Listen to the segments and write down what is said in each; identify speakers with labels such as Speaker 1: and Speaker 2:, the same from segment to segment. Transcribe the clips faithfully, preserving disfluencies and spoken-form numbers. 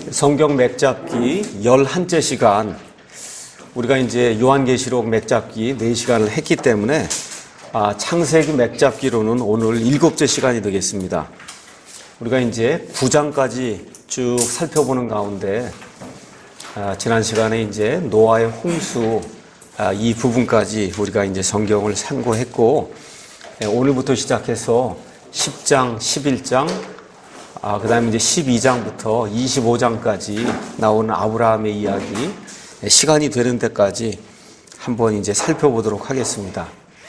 Speaker 1: 성경 맥잡기 열한째 시간, 우리가 이제 요한계시록 맥잡기 네 시간을 했기 때문에 아, 창세기 맥잡기로는 오늘 일곱째 시간이 되겠습니다. 우리가 이제 구 장까지 쭉 살펴보는 가운데 아, 지난 시간에 이제 노아의 홍수 아, 이 부분까지 우리가 이제 성경을 참고했고, 예, 오늘부터 시작해서 십 장, 십일 장, 아, 그 다음에 이제 십이 장부터 이십오 장까지 나오는 아브라함의 이야기, 시간이 되는 데까지 한번 이제 살펴보도록 하겠습니다.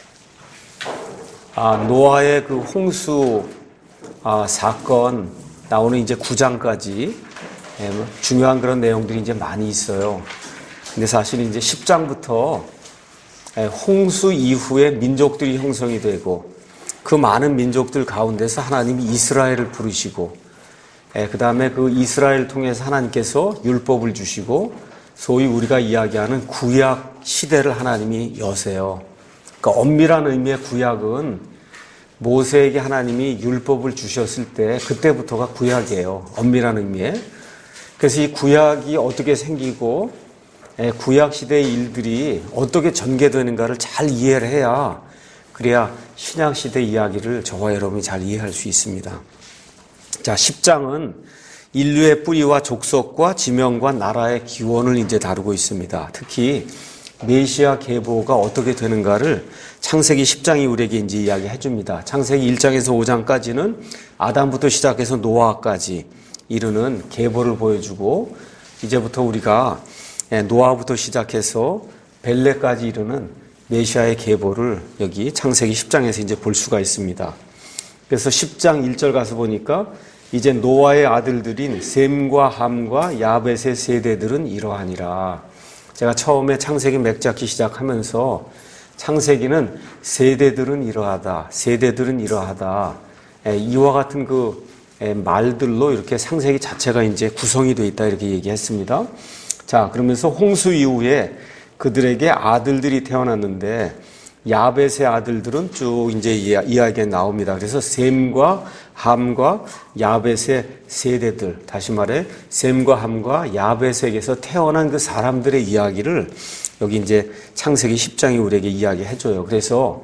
Speaker 1: 아, 노아의 그 홍수, 아, 사건 나오는 이제 구 장까지, 예, 뭐 중요한 그런 내용들이 이제 많이 있어요. 근데 사실 이제 십 장부터 예, 홍수 이후에 민족들이 형성이 되고, 그 많은 민족들 가운데서 하나님이 이스라엘을 부르시고, 예, 그 다음에 그 이스라엘을 통해서 하나님께서 율법을 주시고, 소위 우리가 이야기하는 구약 시대를 하나님이 여세요. 그러니까 엄밀한 의미의 구약은 모세에게 하나님이 율법을 주셨을 때 그때부터가 구약이에요. 엄밀한 의미에. 그래서 이 구약이 어떻게 생기고, 예, 구약 시대의 일들이 어떻게 전개되는가를 잘 이해를 해야, 그래야 신약 시대 이야기를 저와 여러분이 잘 이해할 수 있습니다. 자, 십 장은 인류의 뿌리와 족속과 지명과 나라의 기원을 이제 다루고 있습니다. 특히 메시아 계보가 어떻게 되는가를 창세기 십 장이 우리에게 이제 이야기해 줍니다. 창세기 일 장에서 오 장까지는 아담부터 시작해서 노아까지 이르는 계보를 보여주고, 이제부터 우리가 노아부터 시작해서 벨레까지 이르는 메시아의 계보를 여기 창세기 십 장에서 이제 볼 수가 있습니다. 그래서 십 장 일 절 가서 보니까 이제 노아의 아들들인 셈과 함과 야벳의 세대들은 이러하니라. 제가 처음에 창세기 맥잡기 시작하면서 창세기는 세대들은 이러하다, 세대들은 이러하다, 이와 같은 그 말들로 이렇게 창세기 자체가 이제 구성이 되어 있다 이렇게 얘기했습니다. 자, 그러면서 홍수 이후에 그들에게 아들들이 태어났는데 야벳의 아들들은 쭉 이제 이야기가 나옵니다. 그래서 셈과 함과 야벳의 세대들, 다시 말해 셈과 함과 야벳에게서 태어난 그 사람들의 이야기를 여기 이제 창세기 십 장이 우리에게 이야기해줘요. 그래서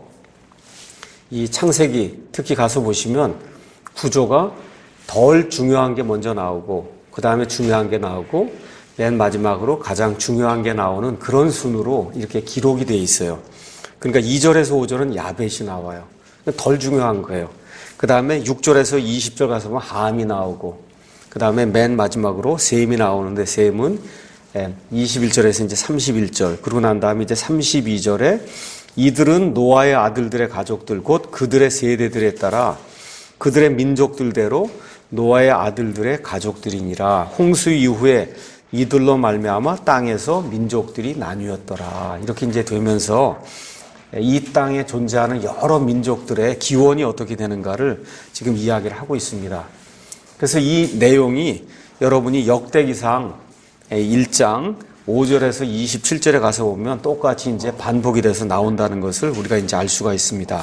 Speaker 1: 이 창세기 특히 가서 보시면 구조가 덜 중요한 게 먼저 나오고, 그 다음에 중요한 게 나오고, 맨 마지막으로 가장 중요한 게 나오는 그런 순으로 이렇게 기록이 되어 있어요. 그러니까 이 절에서 오 절은 야벳이 나와요. 덜 중요한 거예요. 그 다음에 육 절에서 이십 절 가서 보면 함이 나오고, 그 다음에 맨 마지막으로 셈이 나오는데, 셈은 이십일 절에서 이제 삼십일 절, 그러고 난 다음에 이제 삼십이 절에 이들은 노아의 아들들의 가족들, 곧 그들의 세대들에 따라 그들의 민족들대로 노아의 아들들의 가족들이니라. 홍수 이후에 이들로 말미암아 땅에서 민족들이 나뉘었더라. 이렇게 이제 되면서 이 땅에 존재하는 여러 민족들의 기원이 어떻게 되는가를 지금 이야기를 하고 있습니다. 그래서 이 내용이 여러분이 역대기상 일 장 오 절에서 이십칠 절에 가서 보면 똑같이 이제 반복이 돼서 나온다는 것을 우리가 이제 알 수가 있습니다.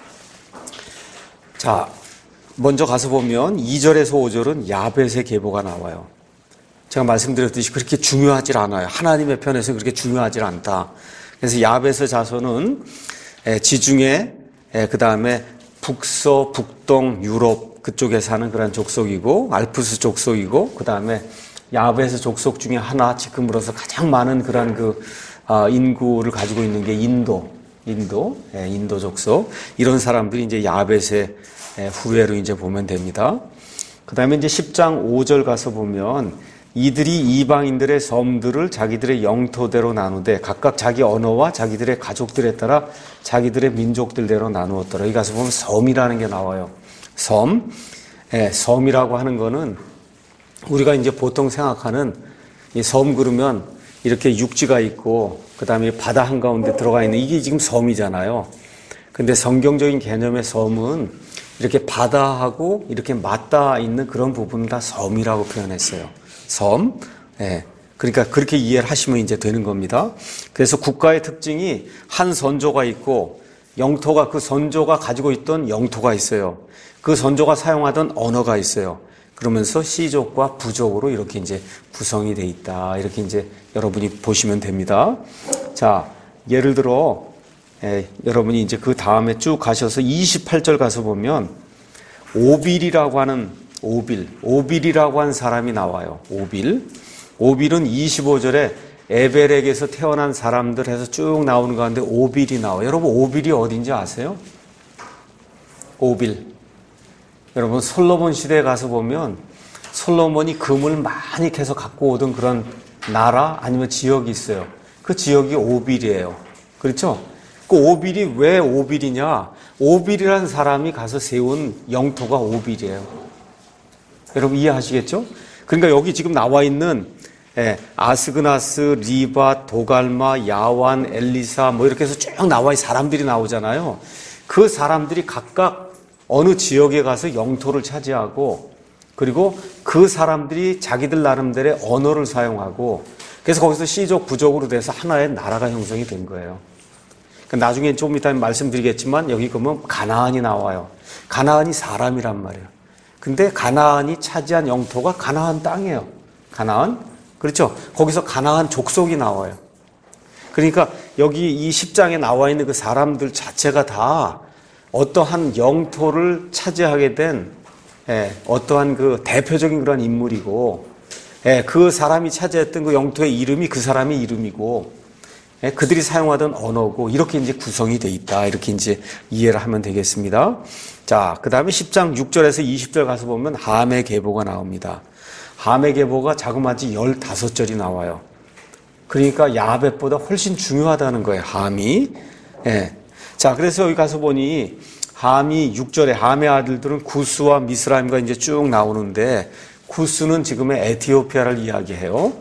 Speaker 1: 자, 먼저 가서 보면 이 절에서 오 절은 야벳의 계보가 나와요. 제가 말씀드렸듯이 그렇게 중요하지 않아요. 하나님의 편에서 그렇게 중요하지 않다. 그래서 야벳의 자손은 지중해, 그 다음에 북서, 북동, 유럽 그쪽에 사는 그런 족속이고, 알프스 족속이고, 그 다음에 야벳의 족속 중에 하나, 지금으로서 가장 많은 그런 그 인구를 가지고 있는 게 인도, 인도, 인도 족속. 이런 사람들이 이제 야벳의 후예로 이제 보면 됩니다. 그 다음에 이제 십 장 오 절 가서 보면 이들이 이방인들의 섬들을 자기들의 영토대로 나누되 각각 자기 언어와 자기들의 가족들에 따라 자기들의 민족들대로 나누었더라. 여기 가서 보면 섬이라는 게 나와요. 섬. 예, 섬이라고 하는 거는 우리가 이제 보통 생각하는 이 섬 그러면 이렇게 육지가 있고 그 다음에 바다 한가운데 들어가 있는 이게 지금 섬이잖아요. 근데 성경적인 개념의 섬은 이렇게 바다하고 이렇게 맞닿아 있는 그런 부분을 다 섬이라고 표현했어요. 섬. 예. 그러니까 그렇게 이해를 하시면 이제 되는 겁니다. 그래서 국가의 특징이 한 선조가 있고, 영토가, 그 선조가 가지고 있던 영토가 있어요. 그 선조가 사용하던 언어가 있어요. 그러면서 시족과 부족으로 이렇게 이제 구성이 돼 있다. 이렇게 이제 여러분이 보시면 됩니다. 자, 예를 들어, 예, 여러분이 이제 그 다음에 쭉 가셔서 이십팔 절 가서 보면 오빌이라고 하는 오빌, 오빌이라고 한 사람이 나와요. 오빌. 오빌은 이십오 절에 에벨에게서 태어난 사람들 해서 쭉 나오는 가운데 오빌이 나와요. 여러분, 오빌이 어딘지 아세요? 오빌. 여러분, 솔로몬 시대에 가서 보면 솔로몬이 금을 많이 캐서 갖고 오던 그런 나라 아니면 지역이 있어요. 그 지역이 오빌이에요. 그렇죠? 그 오빌이 왜 오빌이냐? 오빌이라는 사람이 가서 세운 영토가 오빌이에요. 여러분 이해하시겠죠? 그러니까 여기 지금 나와 있는 예, 아스그나스, 리바, 도갈마, 야완, 엘리사 뭐 이렇게 해서 쭉 나와 있는 사람들이 나오잖아요. 그 사람들이 각각 어느 지역에 가서 영토를 차지하고 그리고 그 사람들이 자기들 나름대로의 언어를 사용하고 그래서 거기서 시족, 부족으로 돼서 하나의 나라가 형성이 된 거예요. 그러니까 나중에 좀 이따 말씀드리겠지만 여기 보면 가나안이 나와요. 가나안이 사람이란 말이에요. 근데 가나안이 차지한 영토가 가나안 땅이에요. 가나안. 그렇죠? 거기서 가나안 족속이 나와요. 그러니까 여기 이 십 장에 나와 있는 그 사람들 자체가 다 어떠한 영토를 차지하게 된 예, 어떠한 그 대표적인 그런 인물이고 예, 그 사람이 차지했던 그 영토의 이름이 그 사람의 이름이고 예, 그들이 사용하던 언어고 이렇게 이제 구성이 돼 있다. 이렇게 이제 이해를 하면 되겠습니다. 자, 그 다음에 십 장 육 절에서 이십 절 가서 보면 함의 계보가 나옵니다. 함의 계보가 자그마치 열다섯 절이 나와요. 그러니까 야벳보다 훨씬 중요하다는 거예요. 함이. 예. 자, 그래서 여기 가서 보니 함이 육 절에 함의 아들들은 구스와 미스라임과 이제 쭉 나오는데 구스는 지금의 에티오피아를 이야기해요.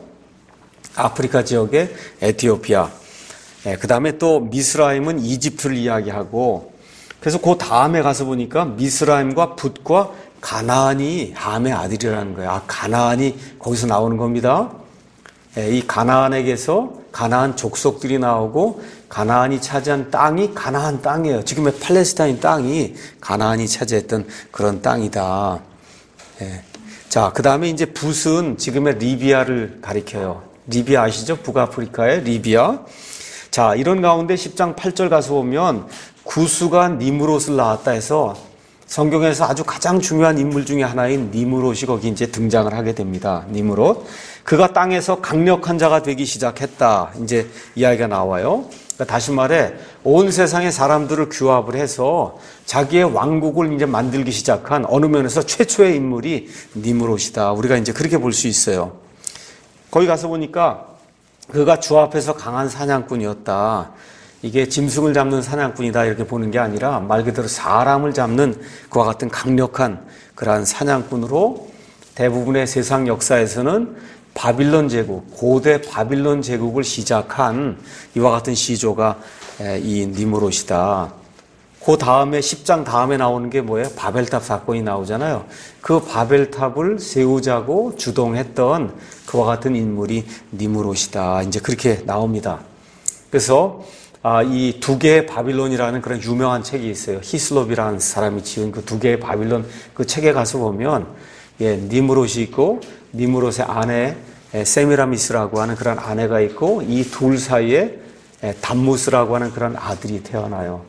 Speaker 1: 아프리카 지역의 에티오피아. 예, 그 다음에 또 미스라임은 이집트를 이야기하고 그래서 그 다음에 가서 보니까 미스라임과 붓과 가나안이 함의 아들이라는 거예요. 아, 가나안이 거기서 나오는 겁니다. 예, 이 가나안에게서 가나안 족속들이 나오고 가나안이 차지한 땅이 가나안 땅이에요. 지금의 팔레스타인 땅이 가나안이 차지했던 그런 땅이다. 예. 자, 그 다음에 이제 붓은 지금의 리비아를 가리켜요. 리비아 아시죠? 북아프리카의 리비아. 자, 이런 가운데 십 장 팔 절 가서 보면 구스가 니므롯을 낳았다 해서 성경에서 아주 가장 중요한 인물 중에 하나인 니므롯이 거기 이제 등장을 하게 됩니다. 니므롯. 그가 땅에서 강력한 자가 되기 시작했다. 이제 이야기가 나와요. 그러니까 다시 말해 온 세상의 사람들을 규합을 해서 자기의 왕국을 이제 만들기 시작한 어느 면에서 최초의 인물이 니므롯이다. 우리가 이제 그렇게 볼 수 있어요. 거기 가서 보니까 그가 주 앞에서 강한 사냥꾼이었다. 이게 짐승을 잡는 사냥꾼이다 이렇게 보는 게 아니라 말 그대로 사람을 잡는 그와 같은 강력한 그러한 사냥꾼으로 대부분의 세상 역사에서는 바빌론 제국, 고대 바빌론 제국을 시작한 이와 같은 시조가 이 니므롯이다. 그 다음에 십 장 다음에 나오는 게 뭐예요? 바벨탑 사건이 나오잖아요. 그 바벨탑을 세우자고 주동했던 그와 같은 인물이 니므롯이다. 이제 그렇게 나옵니다. 그래서 아, 이 두 개의 바빌론이라는 그런 유명한 책이 있어요. 히슬롭이라는 사람이 지은 그 두 개의 바빌론 그 책에 가서 보면 예, 니므롯이 있고 니므롯의 아내 세미라미스라고 하는 그런 아내가 있고 이 둘 사이에 담무스라고 하는 그런 아들이 태어나요.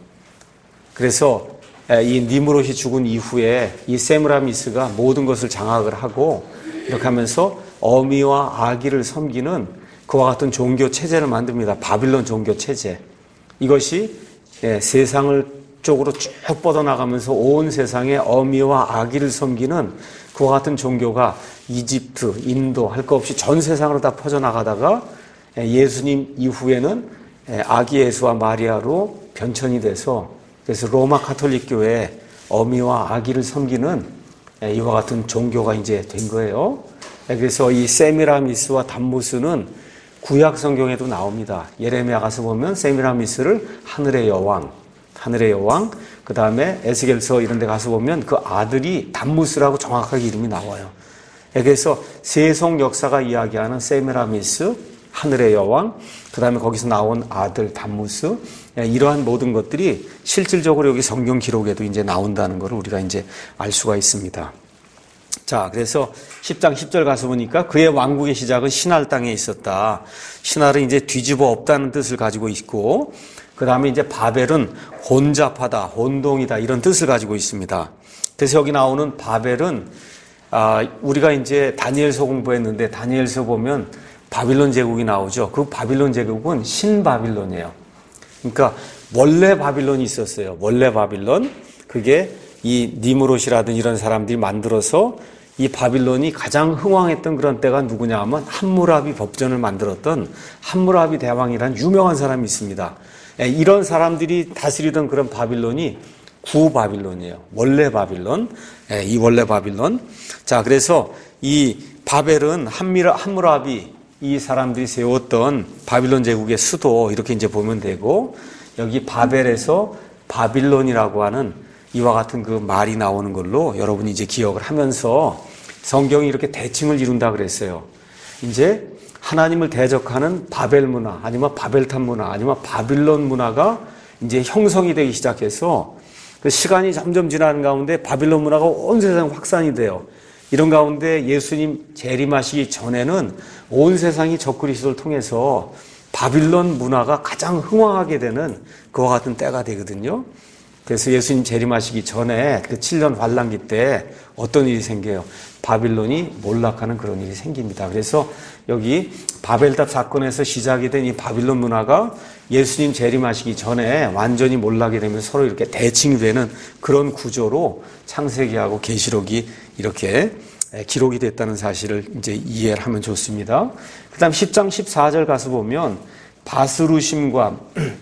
Speaker 1: 그래서 이 니므롯이 죽은 이후에 이 세미라미스가 모든 것을 장악을 하고 이렇게 하면서 어미와 아기를 섬기는 그와 같은 종교 체제를 만듭니다. 바빌론 종교 체제. 이것이 세상을 쪽으로 쭉 뻗어나가면서 온 세상에 어미와 아기를 섬기는 그와 같은 종교가 이집트, 인도 할 것 없이 전 세상으로 다 퍼져나가다가 예수님 이후에는 아기 예수와 마리아로 변천이 돼서 그래서 로마 카톨릭 교회에 어미와 아기를 섬기는 이와 같은 종교가 이제 된 거예요. 그래서 이 세미라미스와 담무스는 구약 성경에도 나옵니다. 예레미야 가서 보면 세미라미스를 하늘의 여왕, 하늘의 여왕, 그 다음에 에스겔서 이런 데 가서 보면 그 아들이 담무스라고 정확하게 이름이 나와요. 그래서 세속 역사가 이야기하는 세미라미스, 하늘의 여왕, 그 다음에 거기서 나온 아들 담무스, 이러한 모든 것들이 실질적으로 여기 성경 기록에도 이제 나온다는 걸 우리가 이제 알 수가 있습니다. 자, 그래서 십 장 십 절 가서 보니까 그의 왕국의 시작은 신할 땅에 있었다. 신할은 이제 뒤집어 엎다는 뜻을 가지고 있고, 그 다음에 이제 바벨은 혼잡하다, 혼동이다, 이런 뜻을 가지고 있습니다. 그래서 여기 나오는 바벨은, 아, 우리가 이제 다니엘서 공부했는데, 다니엘서 보면 바빌론 제국이 나오죠. 그 바빌론 제국은 신바빌론이에요. 그러니까 원래 바빌론이 있었어요. 원래 바빌론. 그게 이 니무롯이라든 이런 사람들이 만들어서 이 바빌론이 가장 흥왕했던 그런 때가 누구냐 하면 함무라비 법전을 만들었던 함무라비 대왕이라는 유명한 사람이 있습니다. 이런 사람들이 다스리던 그런 바빌론이 구바빌론이에요. 원래 바빌론. 이 원래 바빌론. 자, 그래서 이 바벨은 함미라, 함무라비 이 사람들이 세웠던 바빌론 제국의 수도 이렇게 이제 보면 되고, 여기 바벨에서 바빌론이라고 하는 이와 같은 그 말이 나오는 걸로 여러분이 이제 기억을 하면서 성경이 이렇게 대칭을 이룬다 그랬어요. 이제 하나님을 대적하는 바벨 문화, 아니면 바벨탑 문화, 아니면 바빌론 문화가 이제 형성이 되기 시작해서 그 시간이 점점 지나는 가운데 바빌론 문화가 온 세상 확산이 돼요. 이런 가운데 예수님 재림하시기 전에는 온 세상이 적그리스도를 통해서 바빌론 문화가 가장 흥왕하게 되는 그와 같은 때가 되거든요. 그래서 예수님 재림하시기 전에 그 칠 년 환란기 때 어떤 일이 생겨요? 바빌론이 몰락하는 그런 일이 생깁니다. 그래서 여기 바벨탑 사건에서 시작이 된 이 바빌론 문화가 예수님 재림하시기 전에 완전히 몰락이 되면서 서로 이렇게 대칭이 되는 그런 구조로 창세기하고 계시록이 이렇게 기록이 됐다는 사실을 이제 이해를 하면 좋습니다. 그 다음 십 장 십사 절 가서 보면 바스루심과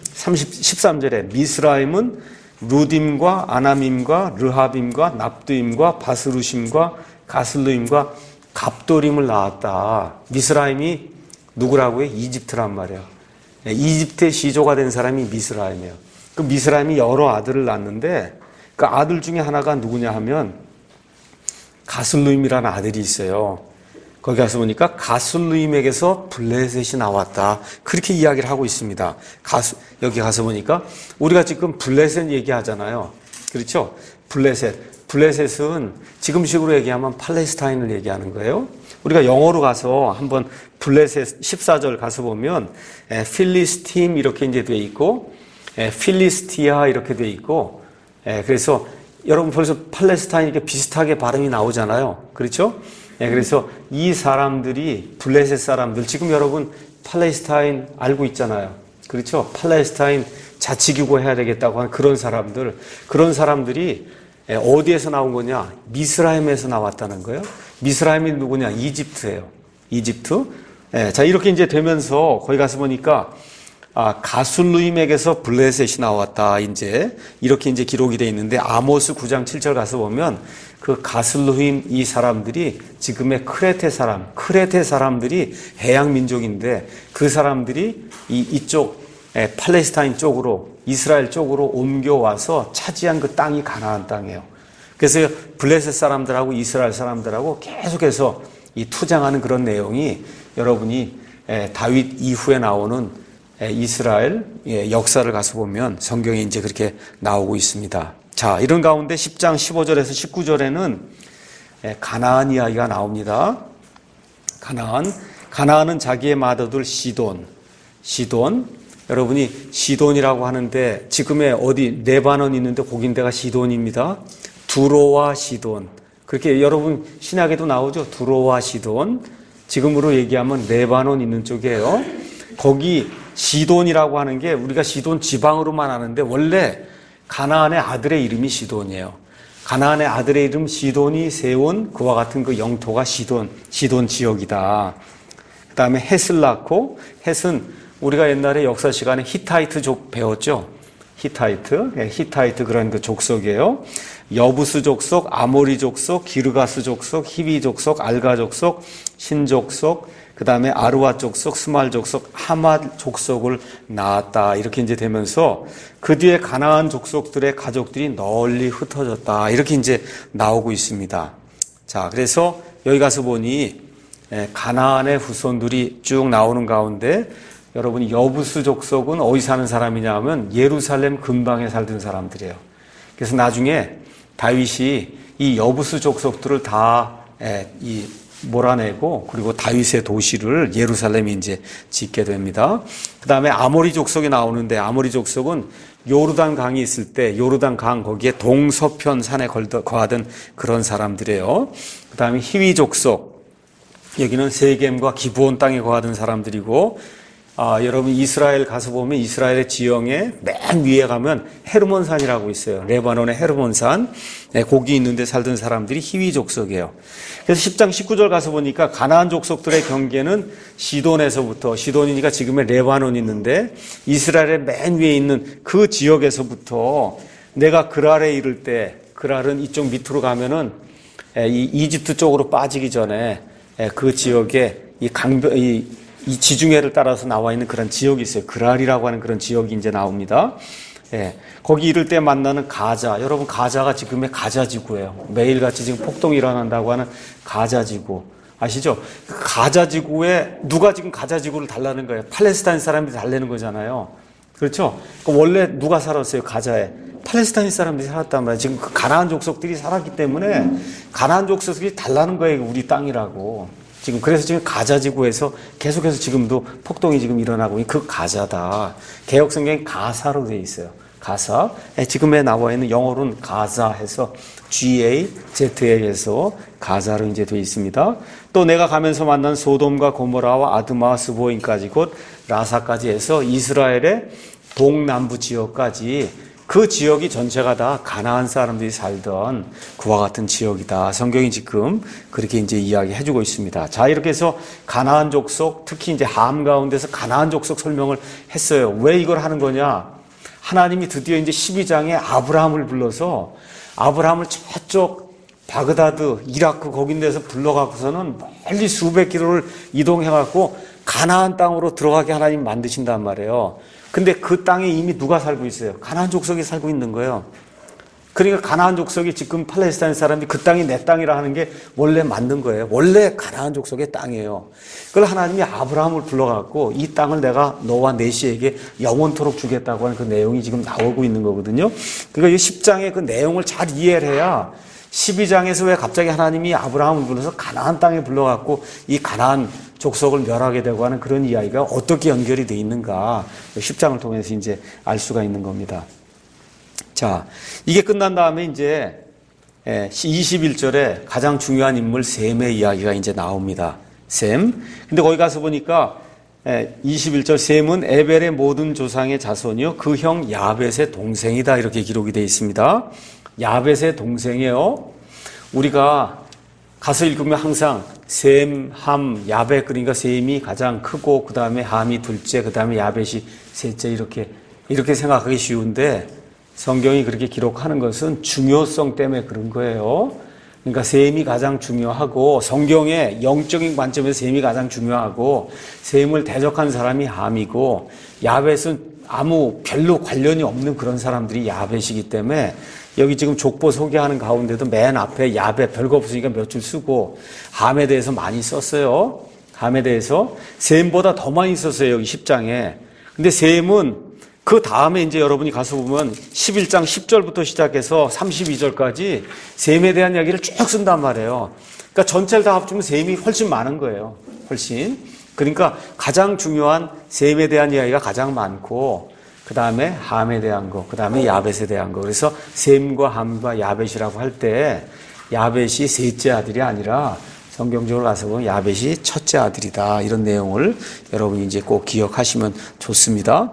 Speaker 1: 십삼 절에 미스라임은 루딤과 아나밈과 르하빔과 납두임과 바스루심과 가슬루임과 갑도림을 낳았다. 미스라임이 누구라고요? 이집트란 말이에요. 이집트의 시조가 된 사람이 미스라임이에요. 그 미스라임이 여러 아들을 낳았는데 그 아들 중에 하나가 누구냐 하면 가슬루임이라는 아들이 있어요. 거기 가서 보니까 가슬루임에게서 블레셋이 나왔다. 그렇게 이야기를 하고 있습니다. 가수, 여기 가서 보니까 우리가 지금 블레셋 얘기하잖아요. 그렇죠? 블레셋. 블레셋은 지금식으로 얘기하면 팔레스타인을 얘기하는 거예요. 우리가 영어로 가서 한번 블레셋 십사 절 가서 보면 에, 필리스팀 이렇게 이제 돼 있고 에, 필리스티아 이렇게 돼 있고 에, 그래서 여러분 벌써 팔레스타인 이렇게 비슷하게 발음이 나오잖아요. 그렇죠? 예, 그래서 이 사람들이 블레셋 사람들, 지금 여러분 팔레스타인 알고 있잖아요. 그렇죠? 팔레스타인 자치기구 해야 되겠다고 하는 그런 사람들, 그런 사람들이 어디에서 나온 거냐? 미스라임에서 나왔다는 거예요. 미스라임이 누구냐? 이집트예요. 이집트. 예, 자, 이렇게 이제 되면서 거기 가서 보니까 아, 가술루임에게서 블레셋이 나왔다. 이제 이렇게 이제 기록이 되어 있는데 아모스 구 장 칠 절 가서 보면 그 가슬루임 이 사람들이 지금의 크레테 사람, 크레테 사람들이 해양 민족인데 그 사람들이 이 이쪽 에, 팔레스타인 쪽으로 이스라엘 쪽으로 옮겨와서 차지한 그 땅이 가나안 땅이에요. 그래서 블레셋 사람들하고 이스라엘 사람들하고 계속해서 이 투쟁하는 그런 내용이 여러분이 에, 다윗 이후에 나오는 에, 이스라엘 예, 역사를 가서 보면 성경에 이제 그렇게 나오고 있습니다. 자, 이런 가운데 십 장 십오 절에서 십구 절에는 가나안 이야기가 나옵니다. 가나안. 가나안은 자기의 맏아들 시돈. 시돈. 여러분이 시돈이라고 하는데 지금의 어디 레바논 있는데 거긴데가 시돈입니다. 두로와 시돈. 그렇게 여러분 신약에도 나오죠. 두로와 시돈. 지금으로 얘기하면 레바논 있는 쪽이에요. 거기 시돈이라고 하는 게 우리가 시돈 지방으로만 아는데 원래 가나안의 아들의 이름이 시돈이에요. 가나안의 아들의 이름 시돈이 세운 그와 같은 그 영토가 시돈, 시돈 지역이다. 그 다음에 헷을 낳고, 헷은 우리가 옛날에 역사 시간에 히타이트족 배웠죠. 히타이트, 네, 히타이트 그런 그 족속이에요. 여부스 족속, 아모리 족속, 기르가스 족속, 히비 족속, 알가 족속, 신 족속, 그 다음에 아르와 족속, 스말 족속, 하맛 족속을 낳았다. 이렇게 이제 되면서 그 뒤에 가나안 족속들의 가족들이 널리 흩어졌다. 이렇게 이제 나오고 있습니다. 자, 그래서 여기 가서 보니 가나안의 후손들이 쭉 나오는 가운데 여러분이 여부스 족속은 어디 사는 사람이냐 하면 예루살렘 근방에 살던 사람들이에요. 그래서 나중에 다윗이 이 여부스 족속들을 다 예, 이 몰아내고 그리고 다윗의 도시를 예루살렘에 이제 짓게 됩니다. 그 다음에 아모리 족속이 나오는데 아모리 족속은 요르단 강이 있을 때 요르단 강 거기에 동서편 산에 거하던 그런 사람들이에요. 그 다음에 히위 족속 여기는 세겜과 기브온 땅에 거하던 사람들이고 아, 여러분 이스라엘 가서 보면 이스라엘의 지형에 맨 위에 가면 헤르몬산이라고 있어요. 레바논의 헤르몬산. 네, 거기 있는데 살던 사람들이 히위 족속이에요. 그래서 십 장 십구 절 가서 보니까 가나안 족속들의 경계는 시돈에서부터 시돈이니까 지금의 레바논이 있는데 이스라엘의 맨 위에 있는 그 지역에서부터 내가 그랄에 이를 때 그랄은 이쪽 밑으로 가면은 이 이집트 쪽으로 빠지기 전에 그 지역에 이 강변 이 이 지중해를 따라서 나와 있는 그런 지역이 있어요. 그랄이라고 하는 그런 지역이 이제 나옵니다. 예, 거기 이를 때 만나는 가자. 여러분, 가자가 지금의 가자지구예요. 매일같이 지금 폭동이 일어난다고 하는 가자지구. 아시죠? 가자지구에 누가 지금 가자지구를 달라는 거예요? 팔레스타인 사람들이 달래는 거잖아요. 그렇죠? 그럼 원래 누가 살았어요? 가자에. 팔레스타인 사람들이 살았단 말이에요. 지금 그 가나안 족속들이 살았기 때문에 가나안 족속들이 달라는 거예요. 우리 땅이라고. 지금 그래서 지금 가자지구에서 계속해서 지금도 폭동이 지금 일어나고 그 가자다. 개역 성경이 가사로 되어 있어요. 가사. 지금에 나와 있는 영어로는 가자 해서 지 에이 지 에이에서 가자로 이제 되어 있습니다. 또 내가 가면서 만난 소돔과 고모라와 아드마와 스보임까지 곧 라사까지 해서 이스라엘의 동남부 지역까지 그 지역이 전체가 다 가나안 사람들이 살던 그와 같은 지역이다. 성경이 지금 그렇게 이제 이야기해주고 있습니다. 자, 이렇게 해서 가나안 족속, 특히 이제 함 가운데서 가나안 족속 설명을 했어요. 왜 이걸 하는 거냐? 하나님이 드디어 이제 십이 장에 아브라함을 불러서 아브라함을 저쪽 바그다드, 이라크 거긴 데서 불러갖고서는 멀리 수백 킬로를 이동해갖고 가나안 땅으로 들어가게 하나님 만드신단 말이에요. 근데 그 땅에 이미 누가 살고 있어요? 가나안 족속이 살고 있는 거예요. 그러니까 가나안 족속이 지금 팔레스타인 사람들이 그 땅이 내 땅이라 하는 게 원래 맞는 거예요. 원래 가나안 족속의 땅이에요. 그걸 하나님이 아브라함을 불러갖고 이 땅을 내가 너와 내 씨에게 영원토록 주겠다고 하는 그 내용이 지금 나오고 있는 거거든요. 그러니까 이 십 장의 그 내용을 잘 이해를 해야 십이 장에서 왜 갑자기 하나님이 아브라함을 불러서 가나안 땅에 불러갖고 이 가나안 족속을 멸하게 되고 하는 그런 이야기가 어떻게 연결이 돼 있는가 십 장을 통해서 이제 알 수가 있는 겁니다. 자, 이게 끝난 다음에 이제 이십일 절에 가장 중요한 인물 셈의 이야기가 이제 나옵니다. 셈. 근데 거기 가서 보니까 이십일 절 셈은 에벨의 모든 조상의 자손이요 그 형 야벳의 동생이다 이렇게 기록이 되어 있습니다. 야벳의 동생이에요. 우리가 가서 읽으면 항상 셈, 함, 야벳 그러니까 셈이 가장 크고 그 다음에 함이 둘째, 그 다음에 야벳이 셋째 이렇게 이렇게 생각하기 쉬운데 성경이 그렇게 기록하는 것은 중요성 때문에 그런 거예요. 그러니까 셈이 가장 중요하고 성경의 영적인 관점에서 셈이 가장 중요하고 셈을 대적한 사람이 함이고 야벳은 아무 별로 관련이 없는 그런 사람들이 야벳이기 때문에 여기 지금 족보 소개하는 가운데도 맨 앞에 야벳 별거 없으니까 몇 줄 쓰고 함에 대해서 많이 썼어요. 함에 대해서 셈보다 더 많이 썼어요. 여기 십 장에. 근데 셈은 그 다음에 이제 여러분이 가서 보면 십일 장 십 절부터 시작해서 삼십이 절까지 셈에 대한 이야기를 쭉 쓴단 말이에요. 그러니까 전체를 다 합치면 셈이 훨씬 많은 거예요. 훨씬. 그러니까 가장 중요한 셈에 대한 이야기가 가장 많고 그 다음에 함에 대한 거, 그 다음에 야벳에 대한 거. 그래서 셈과 함과 야벳이라고 할 때 야벳이 셋째 아들이 아니라 성경적으로 가서 보면 야벳이 첫째 아들이다. 이런 내용을 여러분이 이제 꼭 기억하시면 좋습니다.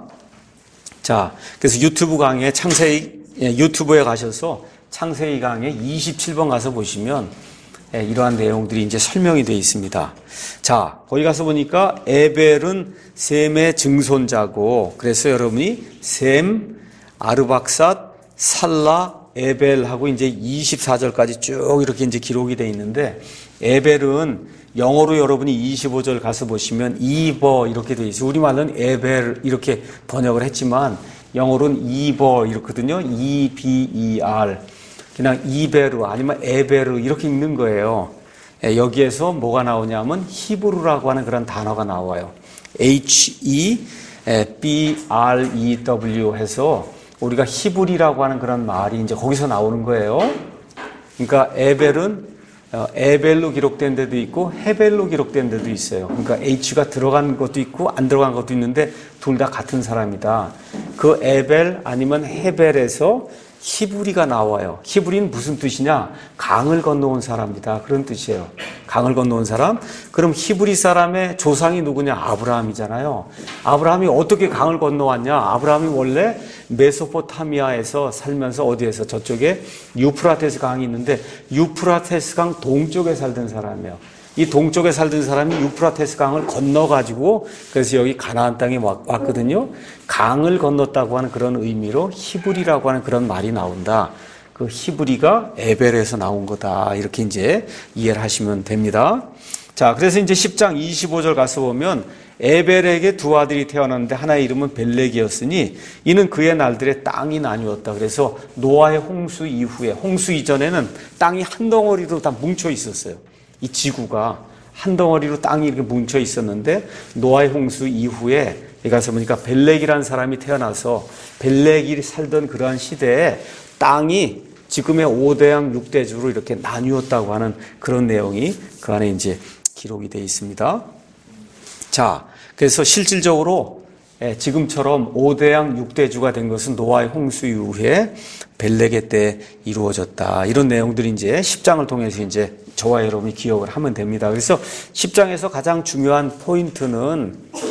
Speaker 1: 자, 그래서 유튜브 강의 창세기, 유튜브에 가셔서 창세기 강의 이십칠 번 가서 보시면 이러한 내용들이 이제 설명이 되어 있습니다. 자, 거기 가서 보니까 에벨은 셈의 증손자고, 그래서 여러분이 셈, 아르박삿, 살라, 에벨하고 이제 이십사 절까지 쭉 이렇게 이제 기록이 되어 있는데, 에벨은 영어로 여러분이 이십오 절 가서 보시면 이버 이렇게 되어 있어요. 우리말로는 에벨 이렇게 번역을 했지만 영어로는 이버 이렇거든요. 이 비 이 알. 그냥 이베르 아니면 에베르 이렇게 읽는 거예요. 여기에서 뭐가 나오냐면 히브루라고 하는 그런 단어가 나와요. 에이치 이 비 알 이 더블유 해서 우리가 히브리라고 하는 그런 말이 이제 거기서 나오는 거예요. 그러니까 에벨은 에벨로 기록된 데도 있고 헤벨로 기록된 데도 있어요. 그러니까 H가 들어간 것도 있고 안 들어간 것도 있는데 둘 다 같은 사람이다. 그 에벨 아니면 헤벨에서 히브리가 나와요. 히브리는 무슨 뜻이냐? 강을 건너온 사람이다. 그런 뜻이에요. 강을 건너온 사람. 그럼 히브리 사람의 조상이 누구냐? 아브라함이잖아요. 아브라함이 어떻게 강을 건너왔냐? 아브라함이 원래 메소포타미아에서 살면서 어디에서 저쪽에 유프라테스 강이 있는데 유프라테스 강 동쪽에 살던 사람이에요. 이 동쪽에 살던 사람이 유프라테스 강을 건너가지고 그래서 여기 가나안 땅에 왔거든요. 강을 건넜다고 하는 그런 의미로 히브리라고 하는 그런 말이 나온다. 그 히브리가 에벨에서 나온 거다. 이렇게 이제 이해를 하시면 됩니다. 자, 그래서 이제 십 장 이십오 절 가서 보면 에벨에게 두 아들이 태어났는데 하나의 이름은 벨렉이었으니 이는 그의 날들에 땅이 나뉘었다. 그래서 노아의 홍수 이후에 홍수 이전에는 땅이 한 덩어리로 다 뭉쳐 있었어요. 이 지구가 한 덩어리로 땅이 이렇게 뭉쳐 있었는데 노아의 홍수 이후에 여기 가서 보니까 벨렉이라는 사람이 태어나서 벨렉이 살던 그러한 시대에 땅이 지금의 오대양 육대주로 이렇게 나뉘었다고 하는 그런 내용이 그 안에 이제 기록이 되어 있습니다. 자, 그래서 실질적으로 지금처럼 오대양 육대주가 된 것은 노아의 홍수 이후에 벨렉의 때 이루어졌다. 이런 내용들이 이제 십 장을 통해서 이제 저와 여러분이 기억을 하면 됩니다. 그래서 십 장에서 가장 중요한 포인트는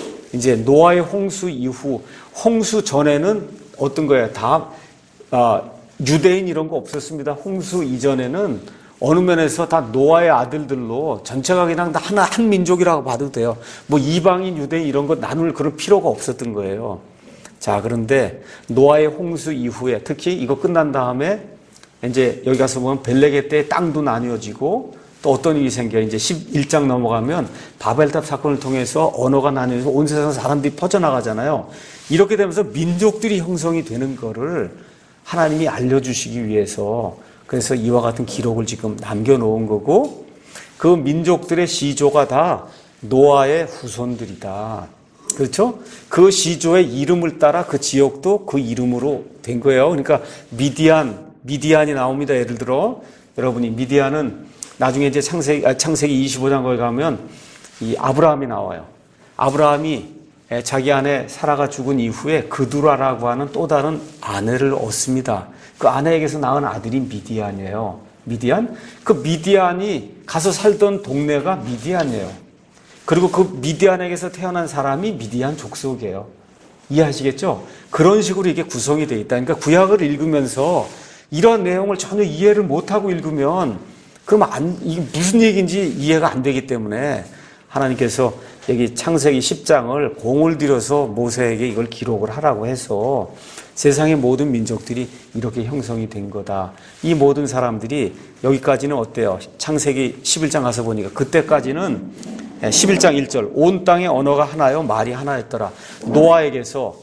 Speaker 1: 이제 노아의 홍수 이후, 홍수 전에는 어떤 거예요? 다, 아, 유대인 이런 거 없었습니다. 홍수 이전에는 어느 면에서 다 노아의 아들들로 전체가 그냥 다 하나, 한 민족이라고 봐도 돼요. 뭐 이방인, 유대인 이런 거 나눌 그런 필요가 없었던 거예요. 자, 그런데 노아의 홍수 이후에 특히 이거 끝난 다음에 이제 여기 가서 보면 벨렉의 때 땅도 나뉘어지고 또 어떤 일이 생겨요. 이제 십일 장 넘어가면 바벨탑 사건을 통해서 언어가 나뉘어서 온 세상 사람들이 퍼져나가잖아요. 이렇게 되면서 민족들이 형성이 되는 거를 하나님이 알려주시기 위해서 그래서 이와 같은 기록을 지금 남겨놓은 거고 그 민족들의 시조가 다 노아의 후손들이다. 그렇죠? 그 시조의 이름을 따라 그 지역도 그 이름으로 된 거예요. 그러니까 미디안, 미디안이 나옵니다. 예를 들어 여러분이 미디안은 나중에 이제 창세기, 아, 창세기 이십오 장 거기 가면 이 아브라함이 나와요. 아브라함이 자기 아내 사라가 죽은 이후에 그두라라고 하는 또 다른 아내를 얻습니다. 그 아내에게서 낳은 아들이 미디안이에요. 미디안? 그 미디안이 가서 살던 동네가 미디안이에요. 그리고 그 미디안에게서 태어난 사람이 미디안 족속이에요. 이해하시겠죠? 그런 식으로 이게 구성이 되어 있다. 그러니까 구약을 읽으면서 이런 내용을 전혀 이해를 못하고 읽으면 그럼 안, 이게 무슨 얘기인지 이해가 안 되기 때문에 하나님께서 여기 창세기 십 장을 공을 들여서 모세에게 이걸 기록을 하라고 해서 세상의 모든 민족들이 이렇게 형성이 된 거다. 이 모든 사람들이 여기까지는 어때요? 창세기 십일 장 가서 보니까 그때까지는 십일 장 일 절 온 땅의 언어가 하나요 말이 하나였더라. 노아에게서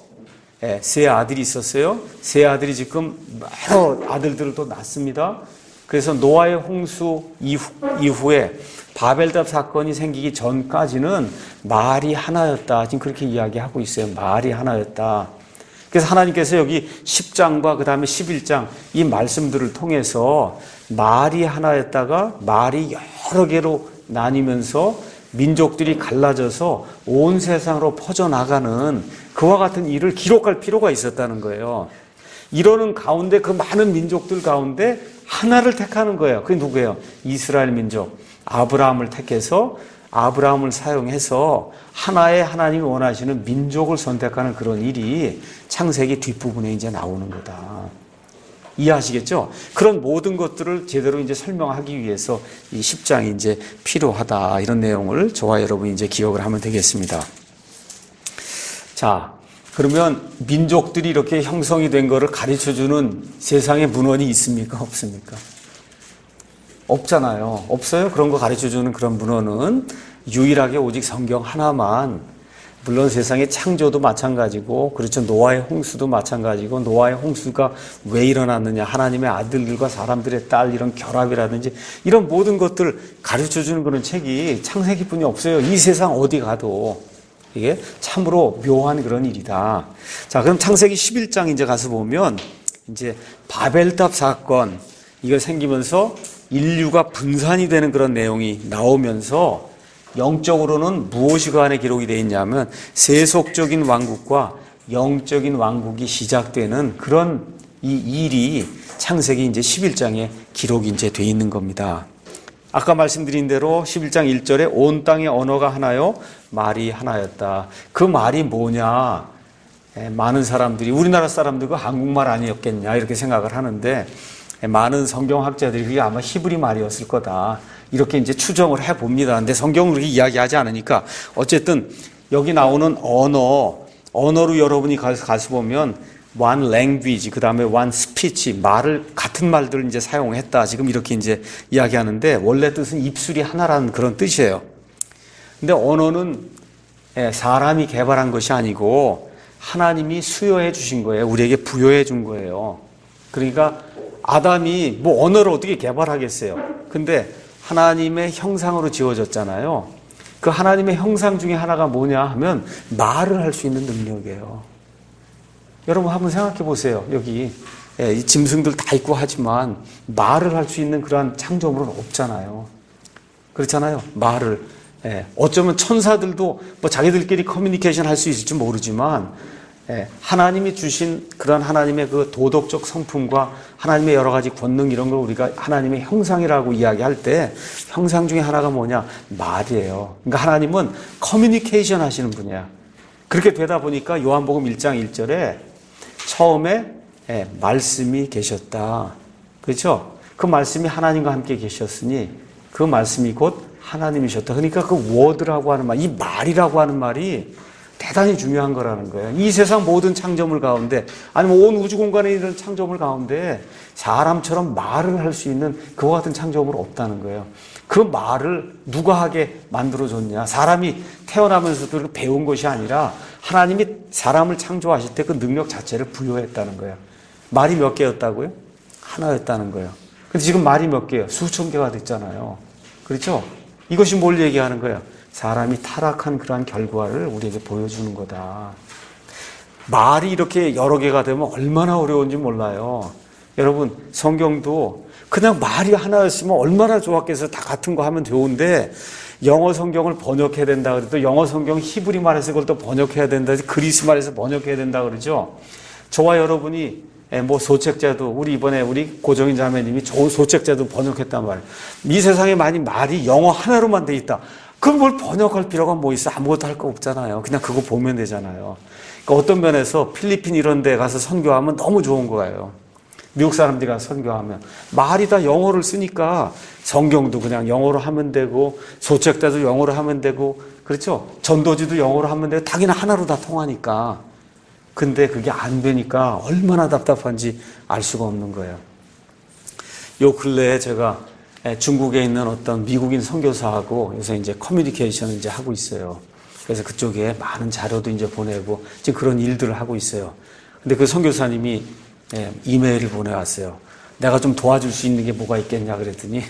Speaker 1: 세 아들이 있었어요. 세 아들이 지금 여러 아들들을 또 낳습니다. 그래서 노아의 홍수 이후, 이후에 바벨탑 사건이 생기기 전까지는 말이 하나였다. 지금 그렇게 이야기하고 있어요. 말이 하나였다. 그래서 하나님께서 여기 십 장과 그 다음에 십일 장 이 말씀들을 통해서 말이 하나였다가 말이 여러 개로 나뉘면서 민족들이 갈라져서 온 세상으로 퍼져나가는 그와 같은 일을 기록할 필요가 있었다는 거예요. 이러는 가운데 그 많은 민족들 가운데 하나를 택하는 거예요. 그게 누구예요? 이스라엘 민족. 아브라함을 택해서 아브라함을 사용해서 하나의 하나님이 원하시는 민족을 선택하는 그런 일이 창세기 뒷부분에 이제 나오는 거다. 이해하시겠죠? 그런 모든 것들을 제대로 이제 설명하기 위해서 이 십 장이 이제 필요하다. 이런 내용을 저와 여러분이 이제 기억을 하면 되겠습니다. 자, 그러면 민족들이 이렇게 형성이 된 거를 가르쳐주는 세상의 문헌이 있습니까? 없습니까? 없잖아요. 없어요? 그런 거 가르쳐주는 그런 문헌은 유일하게 오직 성경 하나만. 물론 세상의 창조도 마찬가지고, 그렇죠. 노아의 홍수도 마찬가지고, 노아의 홍수가 왜 일어났느냐, 하나님의 아들들과 사람들의 딸 이런 결합이라든지 이런 모든 것들 가르쳐주는 그런 책이 창세기뿐이 없어요. 이 세상 어디 가도. 이게 참으로 묘한 그런 일이다. 자, 그럼 창세기 십일 장 이제 가서 보면 이제 바벨탑 사건 이거 생기면서 인류가 분산이 되는 그런 내용이 나오면서 영적으로는 무엇이 그 안에 기록이 되어 있냐면 세속적인 왕국과 영적인 왕국이 시작되는 그런 이 일이 창세기 이제 십일 장에 기록이 이제 되어 있는 겁니다. 아까 말씀드린 대로 십일 장 일 절에 온 땅의 언어가 하나요, 말이 하나였다. 그 말이 뭐냐? 많은 사람들이 우리나라 사람들 그 한국말 아니었겠냐 이렇게 생각을 하는데 많은 성경학자들이 그게 아마 히브리 말이었을 거다 이렇게 이제 추정을 해 봅니다. 근데 성경은 그렇게 이야기하지 않으니까 어쨌든 여기 나오는 언어, 언어로 여러분이 가서, 가서 보면 one language, 그 다음에 one speech, 말을, 같은 말들을 이제 사용했다. 지금 이렇게 이제 이야기하는데 원래 뜻은 입술이 하나라는 그런 뜻이에요. 근데 언어는 사람이 개발한 것이 아니고 하나님이 수여해 주신 거예요. 우리에게 부여해 준 거예요. 그러니까 아담이 뭐 언어를 어떻게 개발하겠어요. 근데 하나님의 형상으로 지어졌잖아요. 그 하나님의 형상 중에 하나가 뭐냐 하면 말을 할 수 있는 능력이에요. 여러분 한번 생각해 보세요. 여기 예, 이 짐승들 다 있고 하지만 말을 할 수 있는 그러한 창조물은 없잖아요. 그렇잖아요. 말을. 예, 어쩌면 천사들도 뭐 자기들끼리 커뮤니케이션 할 수 있을지 모르지만 예, 하나님이 주신 그런 하나님의 그 도덕적 성품과 하나님의 여러 가지 권능 이런 걸 우리가 하나님의 형상이라고 이야기할 때 형상 중에 하나가 뭐냐? 말이에요. 그러니까 하나님은 커뮤니케이션 하시는 분이야. 그렇게 되다 보니까 요한복음 일 장 일 절에 처음에 예, 말씀이 계셨다. 그렇죠? 그 말씀이 하나님과 함께 계셨으니 그 말씀이 곧 하나님이셨다. 그러니까 그 word라고 하는 말, 이 말이라고 하는 말이 대단히 중요한 거라는 거예요. 이 세상 모든 창조물 가운데 아니면 온 우주 공간에 있는 창조물 가운데 사람처럼 말을 할 수 있는 그와 같은 창조물 없다는 거예요. 그 말을 누가 하게 만들어줬냐. 사람이 태어나면서도 배운 것이 아니라 하나님이 사람을 창조하실 때 그 능력 자체를 부여했다는 거예요. 말이 몇 개였다고요? 하나였다는 거예요. 근데 지금 말이 몇 개예요? 수천 개가 됐잖아요. 그렇죠? 이것이 뭘 얘기하는 거예요? 사람이 타락한 그러한 결과를 우리에게 보여주는 거다. 말이 이렇게 여러 개가 되면 얼마나 어려운지 몰라요. 여러분 성경도 그냥 말이 하나였으면 얼마나 좋았겠어요. 다 같은 거 하면 좋은데 영어 성경을 번역해야 된다 그래도 영어 성경 히브리 말에서 그걸 또 번역해야 된다. 그리스 말에서 번역해야 된다 그러죠. 저와 여러분이 뭐 소책자도 우리 이번에 우리 고정인 자매님이 좋은 소책자도 번역했단 말이에요. 이 세상에 많이 말이 영어 하나로만 돼 있다. 그럼 뭘 번역할 필요가 뭐 있어? 아무것도 할 거 없잖아요. 그냥 그거 보면 되잖아요. 그러니까 어떤 면에서 필리핀 이런 데 가서 선교하면 너무 좋은 거예요. 미국 사람들이 가서 선교하면 말이 다 영어를 쓰니까 성경도 그냥 영어로 하면 되고 소책자도 영어로 하면 되고 그렇죠? 전도지도 영어로 하면 되고 다 그냥 하나로 다 통하니까. 근데 그게 안 되니까 얼마나 답답한지 알 수가 없는 거예요. 요 근래에 제가 중국에 있는 어떤 미국인 선교사하고 요새 이제 커뮤니케이션을 이제 하고 있어요. 그래서 그쪽에 많은 자료도 이제 보내고 지금 그런 일들을 하고 있어요. 근데 그 선교사님이 이메일을 보내왔어요. 내가 좀 도와줄 수 있는 게 뭐가 있겠냐 그랬더니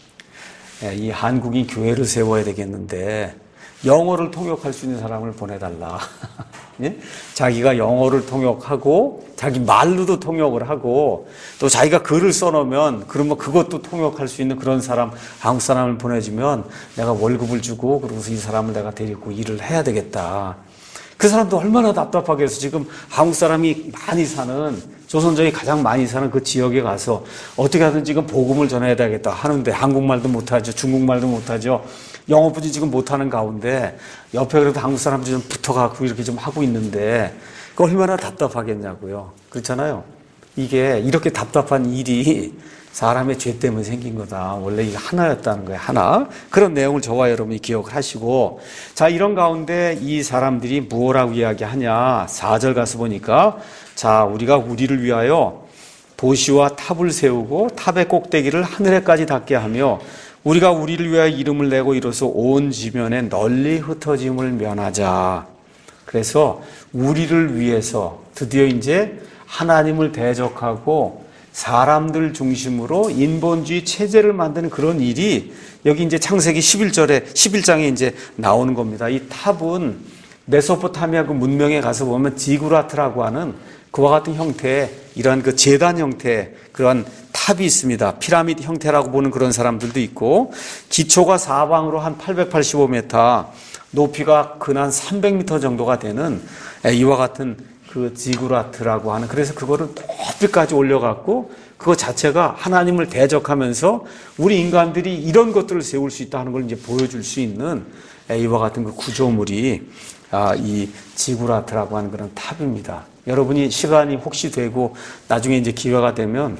Speaker 1: 이 한국인 교회를 세워야 되겠는데 영어를 통역할 수 있는 사람을 보내달라. 예? 자기가 영어를 통역하고 자기 말로도 통역을 하고 또 자기가 글을 써놓으면 그러면 그것도 통역할 수 있는 그런 사람 한국 사람을 보내주면 내가 월급을 주고 그러고서 이 사람을 내가 데리고 일을 해야 되겠다. 그 사람도 얼마나 답답하겠어. 지금 한국 사람이 많이 사는 조선족이 가장 많이 사는 그 지역에 가서 어떻게 하든 지금 복음을 전해야 되겠다 하는데 한국말도 못하죠. 중국말도 못하죠. 영어뿐이 지금 못하는 가운데 옆에 그래도 한국 사람들이 좀 붙어갖고 이렇게 좀 하고 있는데 그 얼마나 답답하겠냐고요. 그렇잖아요. 이게 이렇게 답답한 일이 사람의 죄 때문에 생긴 거다. 원래 이게 하나였다는 거예요. 하나. 그런 내용을 저와 여러분이 기억을 하시고 자 이런 가운데 이 사람들이 무엇라고 이야기하냐. 사 절 가서 보니까 자 우리가 우리를 위하여 도시와 탑을 세우고 탑의 꼭대기를 하늘에까지 닿게 하며 우리가 우리를 위하여 이름을 내고 이로써 온 지면에 널리 흩어짐을 면하자. 그래서 우리를 위해서 드디어 이제 하나님을 대적하고 사람들 중심으로 인본주의 체제를 만드는 그런 일이 여기 이제 창세기 십일 절에 십일 장에 이제 나오는 겁니다. 이 탑은 메소포타미아 그 문명에 가서 보면 지구라트라고 하는 그와 같은 형태의 이러한 그 제단 형태의 그러한 탑이 있습니다. 피라미드 형태라고 보는 그런 사람들도 있고, 기초가 사방으로 한 팔백팔십오 미터, 높이가 근한 삼백 미터 정도가 되는 이와 같은 그 지구라트라고 하는, 그래서 그거를 높이까지 올려갖고 그거 자체가 하나님을 대적하면서 우리 인간들이 이런 것들을 세울 수 있다는 걸 이제 보여줄 수 있는 이와 같은 그 구조물이 아, 이 지구라트라고 하는 그런 탑입니다. 여러분이 시간이 혹시 되고 나중에 이제 기회가 되면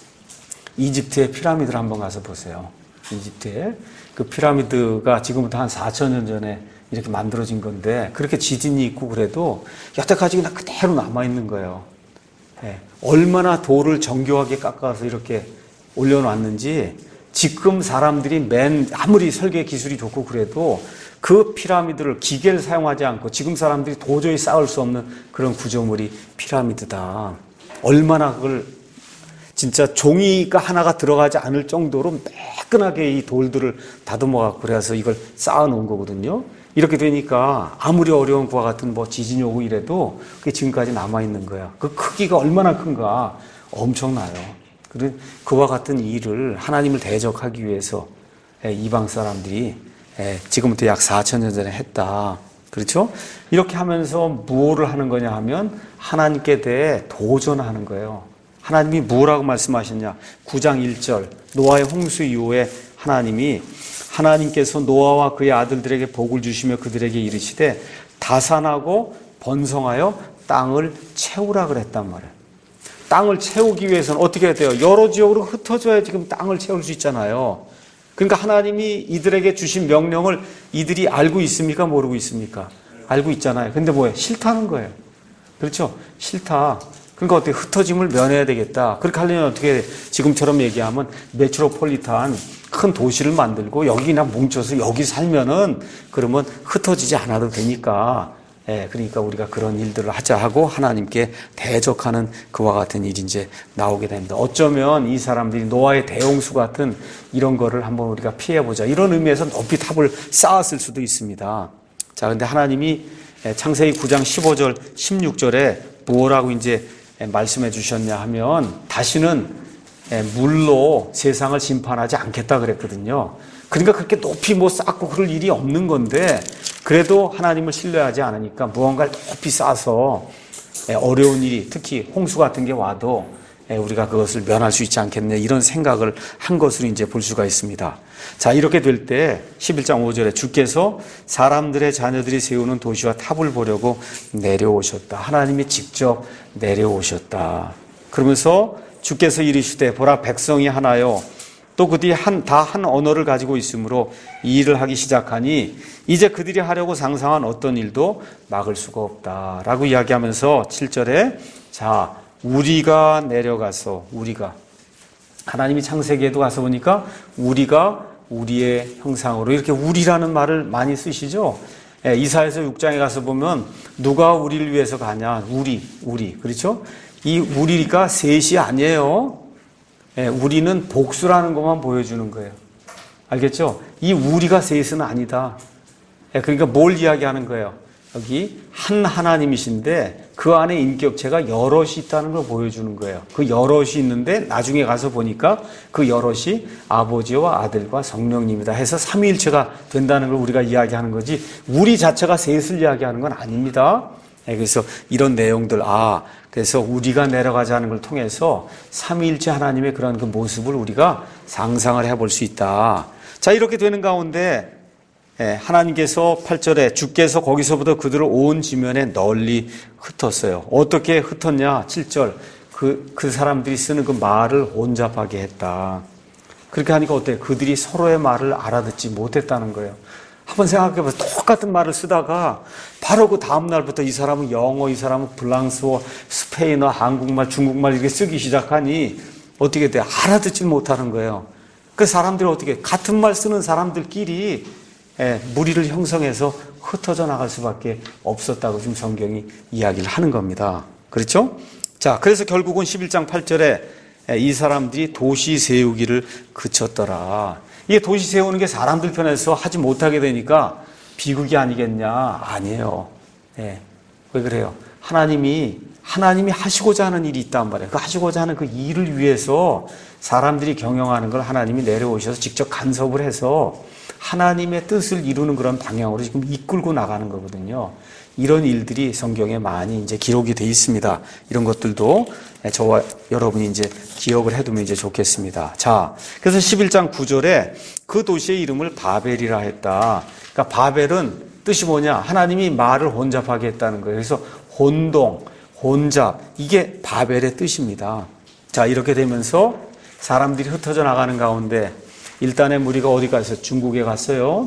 Speaker 1: 이집트의 피라미드를 한번 가서 보세요. 이집트의 그 피라미드가 지금부터 한 사천 년 전에 이렇게 만들어진 건데, 그렇게 지진이 있고 그래도 여태까지 그냥 그대로 남아있는 거예요. 예, 얼마나 돌을 정교하게 깎아서 이렇게 올려놨는지, 지금 사람들이 맨 아무리 설계 기술이 좋고 그래도 그 피라미드를 기계를 사용하지 않고 지금 사람들이 도저히 쌓을 수 없는 그런 구조물이 피라미드다. 얼마나 그걸 진짜 종이가 하나가 들어가지 않을 정도로 매끈하게 이 돌들을 다듬어갖고 그래서 이걸 쌓아놓은 거거든요. 이렇게 되니까 아무리 어려운 그와 같은 뭐 지진이 오고 이래도 그게 지금까지 남아있는 거야. 그 크기가 얼마나 큰가 엄청나요. 그래, 그와 같은 일을 하나님을 대적하기 위해서 이방 사람들이 지금부터 약 사천 년 전에 했다. 그렇죠? 이렇게 하면서 무엇을 하는 거냐 하면 하나님께 대해 도전하는 거예요. 하나님이 뭐라고 말씀하셨냐? 구 장 일 절, 노아의 홍수 이후에 하나님이 하나님께서 노아와 그의 아들들에게 복을 주시며 그들에게 이르시되 다산하고 번성하여 땅을 채우라 그랬단 말이에요. 땅을 채우기 위해서는 어떻게 해야 돼요? 여러 지역으로 흩어져야 지금 땅을 채울 수 있잖아요. 그러니까 하나님이 이들에게 주신 명령을 이들이 알고 있습니까? 모르고 있습니까? 알고 있잖아요. 근데 뭐예요? 싫다는 거예요. 그렇죠? 싫다. 그러니까 어떻게 흩어짐을 면해야 되겠다. 그렇게 하려면 어떻게 해야 돼? 지금처럼 얘기하면 메트로폴리탄 큰 도시를 만들고 여기 그냥 뭉쳐서 여기 살면은 그러면 흩어지지 않아도 되니까, 예, 그러니까 우리가 그런 일들을 하자 하고 하나님께 대적하는 그와 같은 일이 이제 나오게 됩니다. 어쩌면 이 사람들이 노아의 대홍수 같은 이런 거를 한번 우리가 피해보자, 이런 의미에서 높이 탑을 쌓았을 수도 있습니다. 자, 근데 하나님이 창세기 구 장 십오 절, 십육 절에 뭐라고 이제 말씀해 주셨냐 하면 다시는 물로 세상을 심판하지 않겠다 그랬거든요. 그러니까 그렇게 높이 뭐 쌓고 그럴 일이 없는 건데, 그래도 하나님을 신뢰하지 않으니까 무언가를 높이 쌓아서 어려운 일이, 특히 홍수 같은 게 와도 우리가 그것을 면할 수 있지 않겠냐, 이런 생각을 한 것으로 이제 볼 수가 있습니다. 자, 이렇게 될 때 십일 장 오 절에 주께서 사람들의 자녀들이 세우는 도시와 탑을 보려고 내려오셨다. 하나님이 직접 내려오셨다. 그러면서 주께서 이르시되 보라 백성이 하나요 또 그들이 한, 다 한 언어를 가지고 있으므로 이 일을 하기 시작하니 이제 그들이 하려고 상상한 어떤 일도 막을 수가 없다 라고 이야기하면서 칠 절에 자 우리가 내려가서, 우리가 하나님이 창세기에도 가서 보니까 우리가 우리의 형상으로, 이렇게 우리라는 말을 많이 쓰시죠. 예, 이사야서 육 장에 가서 보면 누가 우리를 위해서 가냐, 우리 우리 그렇죠. 이 우리가 셋이 아니에요. 예, 우리는 복수라는 것만 보여주는 거예요. 알겠죠? 이 우리가 셋은 아니다. 예, 그러니까 뭘 이야기하는 거예요? 여기 한 하나님이신데 그 안에 인격체가 여럿이 있다는 걸 보여주는 거예요. 그 여럿이 있는데 나중에 가서 보니까 그 여럿이 아버지와 아들과 성령님이다 해서 삼위일체가 된다는 걸 우리가 이야기하는 거지, 우리 자체가 셋을 이야기하는 건 아닙니다. 예, 그래서 이런 내용들, 아, 그래서 우리가 내려가자는 걸 통해서 삼위일체 하나님의 그런 그 모습을 우리가 상상을 해볼 수 있다. 자, 이렇게 되는 가운데 하나님께서 팔 절에 주께서 거기서부터 그들을 온 지면에 널리 흩었어요. 어떻게 흩었냐? 칠 절 그, 그 사람들이 쓰는 그 말을 혼잡하게 했다. 그렇게 하니까 어때요? 그들이 서로의 말을 알아듣지 못했다는 거예요. 한번 생각해봐서 똑같은 말을 쓰다가 바로 그 다음 날부터 이 사람은 영어, 이 사람은 프랑스어, 스페인어, 한국말, 중국말 이렇게 쓰기 시작하니 어떻게 돼요? 알아듣지 못하는 거예요. 그 사람들이 어떻게, 같은 말 쓰는 사람들끼리 예, 무리를 형성해서 흩어져 나갈 수밖에 없었다고 지금 성경이 이야기를 하는 겁니다. 그렇죠? 자, 그래서 결국은 십일 장 팔 절에 이 사람들이 도시 세우기를 그쳤더라. 이게 도시 세우는 게 사람들 편에서 하지 못하게 되니까 비극이 아니겠냐? 아니에요. 예, 왜 그래요? 하나님이 하나님이 하시고자 하는 일이 있단 말이에요. 그 하시고자 하는 그 일을 위해서 사람들이 경영하는 걸 하나님이 내려오셔서 직접 간섭을 해서 하나님의 뜻을 이루는 그런 방향으로 지금 이끌고 나가는 거거든요. 이런 일들이 성경에 많이 이제 기록이 되어 있습니다. 이런 것들도 저와 여러분이 이제 기억을 해두면 이제 좋겠습니다. 자, 그래서 십일 장 구 절에 그 도시의 이름을 바벨이라 했다. 그러니까 바벨은 뜻이 뭐냐? 하나님이 말을 혼잡하게 했다는 거예요. 그래서 혼동, 혼잡, 이게 바벨의 뜻입니다. 자, 이렇게 되면서 사람들이 흩어져 나가는 가운데 일단의 무리가 어디 갔어요? 중국에 갔어요.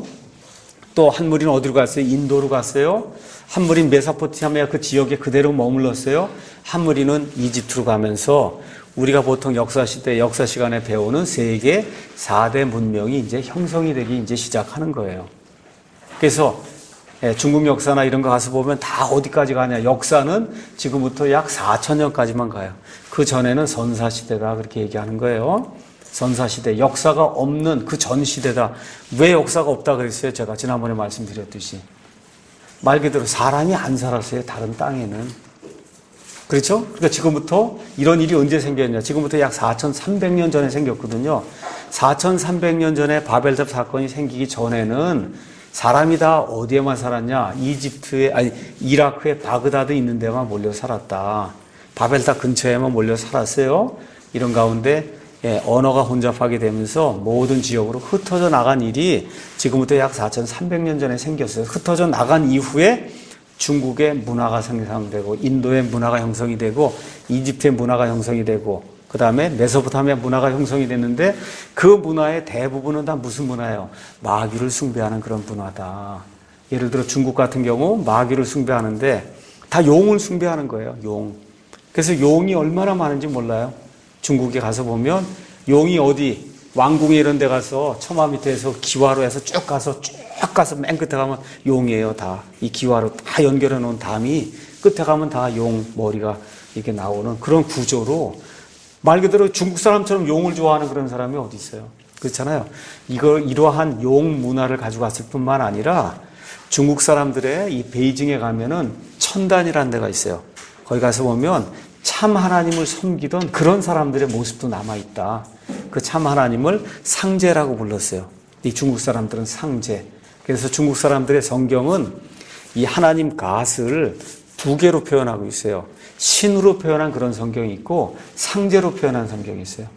Speaker 1: 또 한 무리는 어디로 갔어요? 인도로 갔어요. 한 무리는 메소포타미아 그 지역에 그대로 머물렀어요. 한 무리는 이집트로 가면서 우리가 보통 역사시대, 역사 시간에 배우는 세계 사 대 문명이 이제 형성이 되기 이제 시작하는 거예요. 그래서 중국 역사나 이런 거 가서 보면 다 어디까지 가냐. 역사는 지금부터 약 사천 년까지만 가요. 그 전에는 선사시대다 그렇게 얘기하는 거예요. 선사시대, 역사가 없는 그 전 시대다. 왜 역사가 없다 그랬어요? 제가 지난번에 말씀드렸듯이. 말 그대로 사람이 안 살았어요. 다른 땅에는. 그렇죠? 그러니까 지금부터 이런 일이 언제 생겼냐. 지금부터 약 사천삼백 년 전에 생겼거든요. 사천삼백 년 전에 바벨탑 사건이 생기기 전에는 사람이 다 어디에만 살았냐? 이집트에, 아니, 이라크에 바그다드 있는 데만 몰려 살았다. 바벨탑 근처에만 몰려 살았어요. 이런 가운데 예, 언어가 혼잡하게 되면서 모든 지역으로 흩어져 나간 일이 지금부터 약 사천삼백 년 전에 생겼어요. 흩어져 나간 이후에 중국의 문화가 생성되고 인도의 문화가 형성이 되고 이집트의 문화가 형성이 되고 그 다음에 메소포타미아 문화가 형성이 됐는데 그 문화의 대부분은 다 무슨 문화예요? 마귀를 숭배하는 그런 문화다. 예를 들어 중국 같은 경우 마귀를 숭배하는데 다 용을 숭배하는 거예요. 용. 그래서 용이 얼마나 많은지 몰라요. 중국에 가서 보면 용이 어디 왕궁에 이런 데 가서 처마 밑에서 기와로 해서 쭉 가서 쭉 가서 맨 끝에 가면 용이에요. 다 이 기와로 다 연결해 놓은 담이 끝에 가면 다 용 머리가 이렇게 나오는 그런 구조로 말 그대로 중국 사람처럼 용을 좋아하는 그런 사람이 어디 있어요? 그렇잖아요. 이걸 이러한 용 문화를 가지고 왔을 뿐만 아니라 중국 사람들의 이 베이징에 가면은 천단이라는 데가 있어요. 거기 가서 보면 참 하나님을 섬기던 그런 사람들의 모습도 남아있다. 그 참 하나님을 상제라고 불렀어요. 이 중국 사람들은 상제. 그래서 중국 사람들의 성경은 이 하나님 갓을 두 개로 표현하고 있어요. 신으로 표현한 그런 성경이 있고 상제로 표현한 성경이 있어요.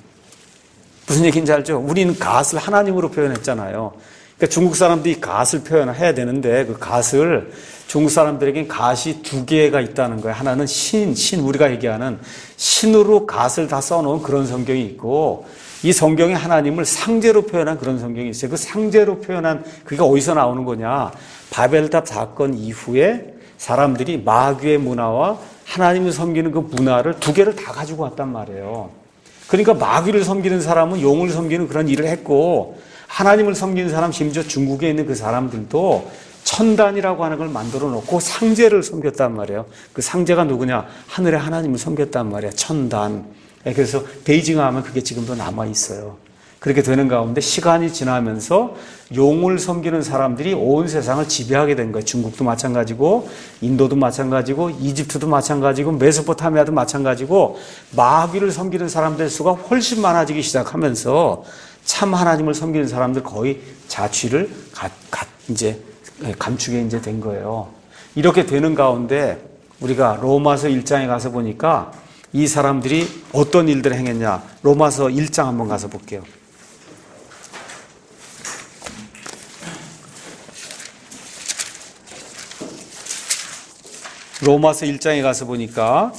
Speaker 1: 무슨 얘기인지 알죠? 우리는 갓을 하나님으로 표현했잖아요. 그러니까 중국 사람들이 갓을 표현해야 되는데 그 갓을 중국 사람들에겐 갓이 두 개가 있다는 거예요. 하나는 신, 신 우리가 얘기하는 신으로 갓을 다 써놓은 그런 성경이 있고 이 성경에 하나님을 상제로 표현한 그런 성경이 있어요. 그 상제로 표현한 그게 어디서 나오는 거냐. 바벨탑 사건 이후에 사람들이 마귀의 문화와 하나님을 섬기는 그 문화를 두 개를 다 가지고 왔단 말이에요. 그러니까 마귀를 섬기는 사람은 용을 섬기는 그런 일을 했고 하나님을 섬기는 사람, 심지어 중국에 있는 그 사람들도 천단이라고 하는 걸 만들어 놓고 상제를 섬겼단 말이에요. 그 상제가 누구냐? 하늘의 하나님을 섬겼단 말이에요. 천단. 그래서 베이징 하면 그게 지금도 남아 있어요. 그렇게 되는 가운데 시간이 지나면서 용을 섬기는 사람들이 온 세상을 지배하게 된 거예요. 중국도 마찬가지고 인도도 마찬가지고 이집트도 마찬가지고 메소포타미아도 마찬가지고 마귀를 섬기는 사람들의 수가 훨씬 많아지기 시작하면서 참 하나님을 섬기는 사람들 거의 자취를 가, 가, 이제 감추게 이제 된 거예요. 이렇게 되는 가운데 우리가 로마서 일 장에 가서 보니까 이 사람들이 어떤 일들을 행했냐. 로마서 일 장 한번 가서 볼게요. 로마서 일 장에 가서 보니까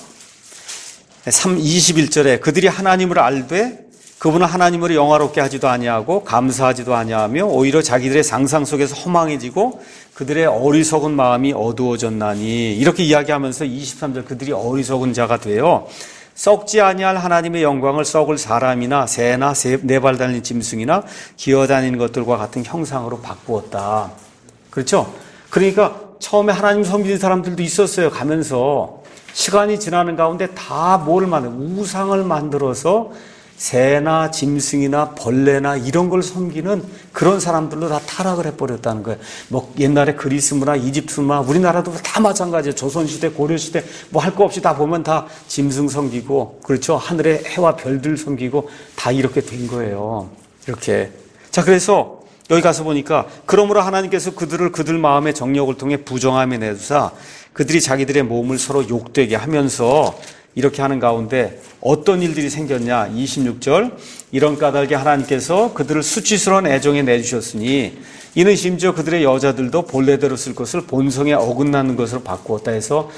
Speaker 1: 이십일 절에 그들이 하나님을 알되 그분은 하나님을 영화롭게 하지도 아니하고 감사하지도 아니하며 오히려 자기들의 상상 속에서 허망해지고 그들의 어리석은 마음이 어두워졌나니 이렇게 이야기하면서 이십삼 절 그들이 어리석은 자가 되어 썩지 아니할 하나님의 영광을 썩을 사람이나 새나 네 발 달린 짐승이나 기어다니는 것들과 같은 형상으로 바꾸었다. 그렇죠? 그러니까 처음에 하나님 섬기는 사람들도 있었어요. 가면서 시간이 지나는 가운데 다 뭘 만들어 우상을 만들어서 새나 짐승이나 벌레나 이런 걸 섬기는 그런 사람들로 다 타락을 해버렸다는 거예요. 뭐 옛날에 그리스 문화, 이집트 문화, 우리나라도 다 마찬가지예요. 조선시대, 고려시대 뭐 할 거 없이 다 보면 다 짐승 섬기고, 그렇죠. 하늘의 해와 별들 섬기고 다 이렇게 된 거예요. 이렇게. 자, 그래서 여기 가서 보니까 그러므로 하나님께서 그들을 그들 마음의 정욕을 통해 부정함에 내두사 그들이 자기들의 몸을 서로 욕되게 하면서 이렇게 하는 가운데 어떤 일들이 생겼냐. 이십육 절, 이런 까닭에 하나님께서 그들을 수치스러운 애정에 내주셨으니 이는 심지어 그들의 여자들도 본래대로 쓸 것을 본성에 어긋나는 것으로 바꾸었다 해서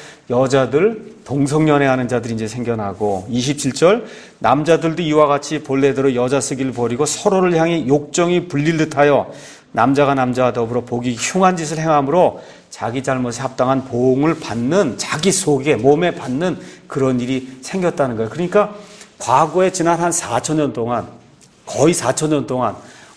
Speaker 1: 여자들 동성연애하는 자들이 이제 생겨나고, 이십칠 절, 남자들도 이와 같이 본래대로 여자 쓰기를 버리고 서로를 향해 욕정이 불릴 듯하여 남자가 남자와 더불어 보기 흉한 짓을 행함으로 자기 잘못에 합당한 보응을 받는, 자기 속에 몸에 받는 그런 일이 생겼다는 거예요. 그러니까 과거에 지난 한 사천 년 동안, 거의 사천 년 동안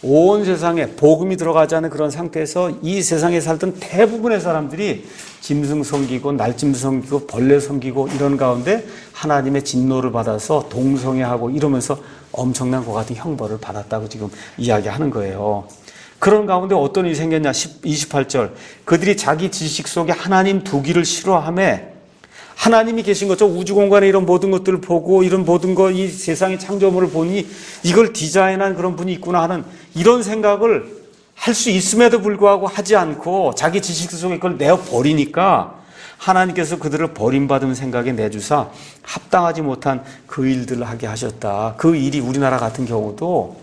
Speaker 1: 온 세상에 복음이 들어가지 않은 그런 상태에서 이 세상에 살던 대부분의 사람들이 짐승 섬기고 날짐승 섬기고 벌레 섬기고 이런 가운데 하나님의 진노를 받아서 동성애하고 이러면서 엄청난 것 같은 형벌을 받았다고 지금 이야기하는 거예요. 그런 가운데 어떤 일이 생겼냐. 이십팔 절, 그들이 자기 지식 속에 하나님 두기를 싫어하며, 하나님이 계신 거죠. 우주 공간에 이런 모든 것들을 보고 이런 모든 것, 이 세상의 창조물을 보니 이걸 디자인한 그런 분이 있구나 하는 이런 생각을 할 수 있음에도 불구하고 하지 않고 자기 지식 속에 그걸 내어버리니까 하나님께서 그들을 버림받은 생각에 내주사 합당하지 못한 그 일들을 하게 하셨다. 그 일이 우리나라 같은 경우도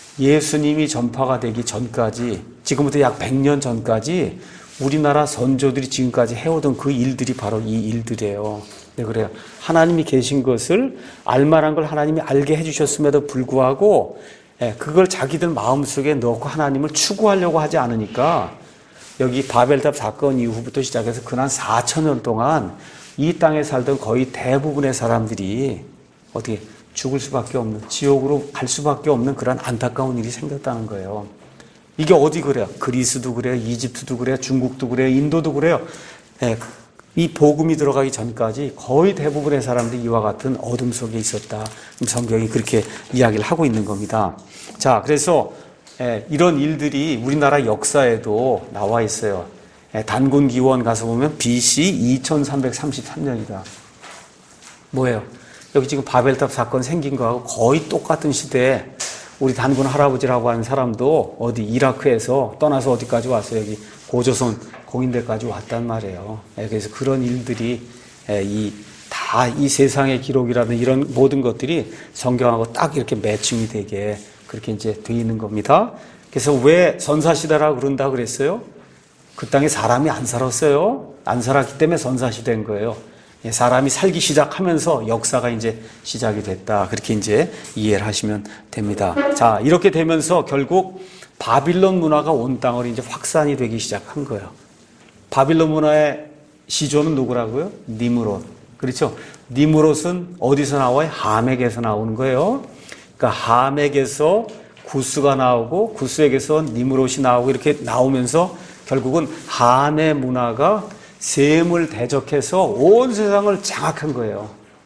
Speaker 1: 예수님이 전파가 되기 전까지, 지금부터 약 백 년 전까지 우리나라 선조들이 지금까지 해오던 그 일들이 바로 이 일들이에요. 네, 그래요. 하나님이 계신 것을 알만한 걸 하나님이 알게 해주셨음에도 불구하고 그걸 자기들 마음속에 넣고 하나님을 추구하려고 하지 않으니까 여기 바벨탑 사건 이후부터 시작해서 그난 사천 년 동안 이 땅에 살던 거의 대부분의 사람들이 어떻게 죽을 수밖에 없는, 지옥으로 갈 수밖에 없는 그런 안타까운 일이 생겼다는 거예요. 이게 어디 그래요? 그리스도 그래요. 이집트도 그래요. 중국도 그래요. 인도도 그래요. 네, 이 복음이 들어가기 전까지 거의 대부분의 사람들이 이와 같은 어둠 속에 있었다. 성경이 그렇게 이야기를 하고 있는 겁니다. 자, 그래서 예, 이런 일들이 우리나라 역사에도 나와 있어요. 예, 단군기원 가서 보면 비씨 이천삼백삼십삼 년이다. 뭐예요? 여기 지금 바벨탑 사건 생긴 거하고 거의 똑같은 시대에 우리 단군 할아버지라고 하는 사람도 어디 이라크에서 떠나서 어디까지 왔어요. 여기 고조선 공인대까지 왔단 말이에요. 예, 그래서 그런 일들이 예, 이 다 이 세상의 기록이라든 이런 모든 것들이 성경하고 딱 이렇게 매칭이 되게 그렇게 이제 돼 있는 겁니다. 그래서 왜 선사시대라고 그런다 그랬어요? 그 땅에 사람이 안 살았어요. 안 살았기 때문에 선사시대인 거예요. 사람이 살기 시작하면서 역사가 이제 시작이 됐다. 그렇게 이제 이해를 하시면 됩니다. 자, 이렇게 되면서 결국 바빌론 문화가 온 땅으로 이제 확산이 되기 시작한 거예요. 바빌론 문화의 시조는 누구라고요? 니므롯. 그렇죠? 니므롯은 어디서 나와요? 하멕에서 나오는 거예요. 그러니까 하멕에서 구스가 나오고 구스에게서 니므롯이 나오고 이렇게 나오면서 결국은 함의 문화가 셈을 대적해서 온 세상을 장악한 거예요.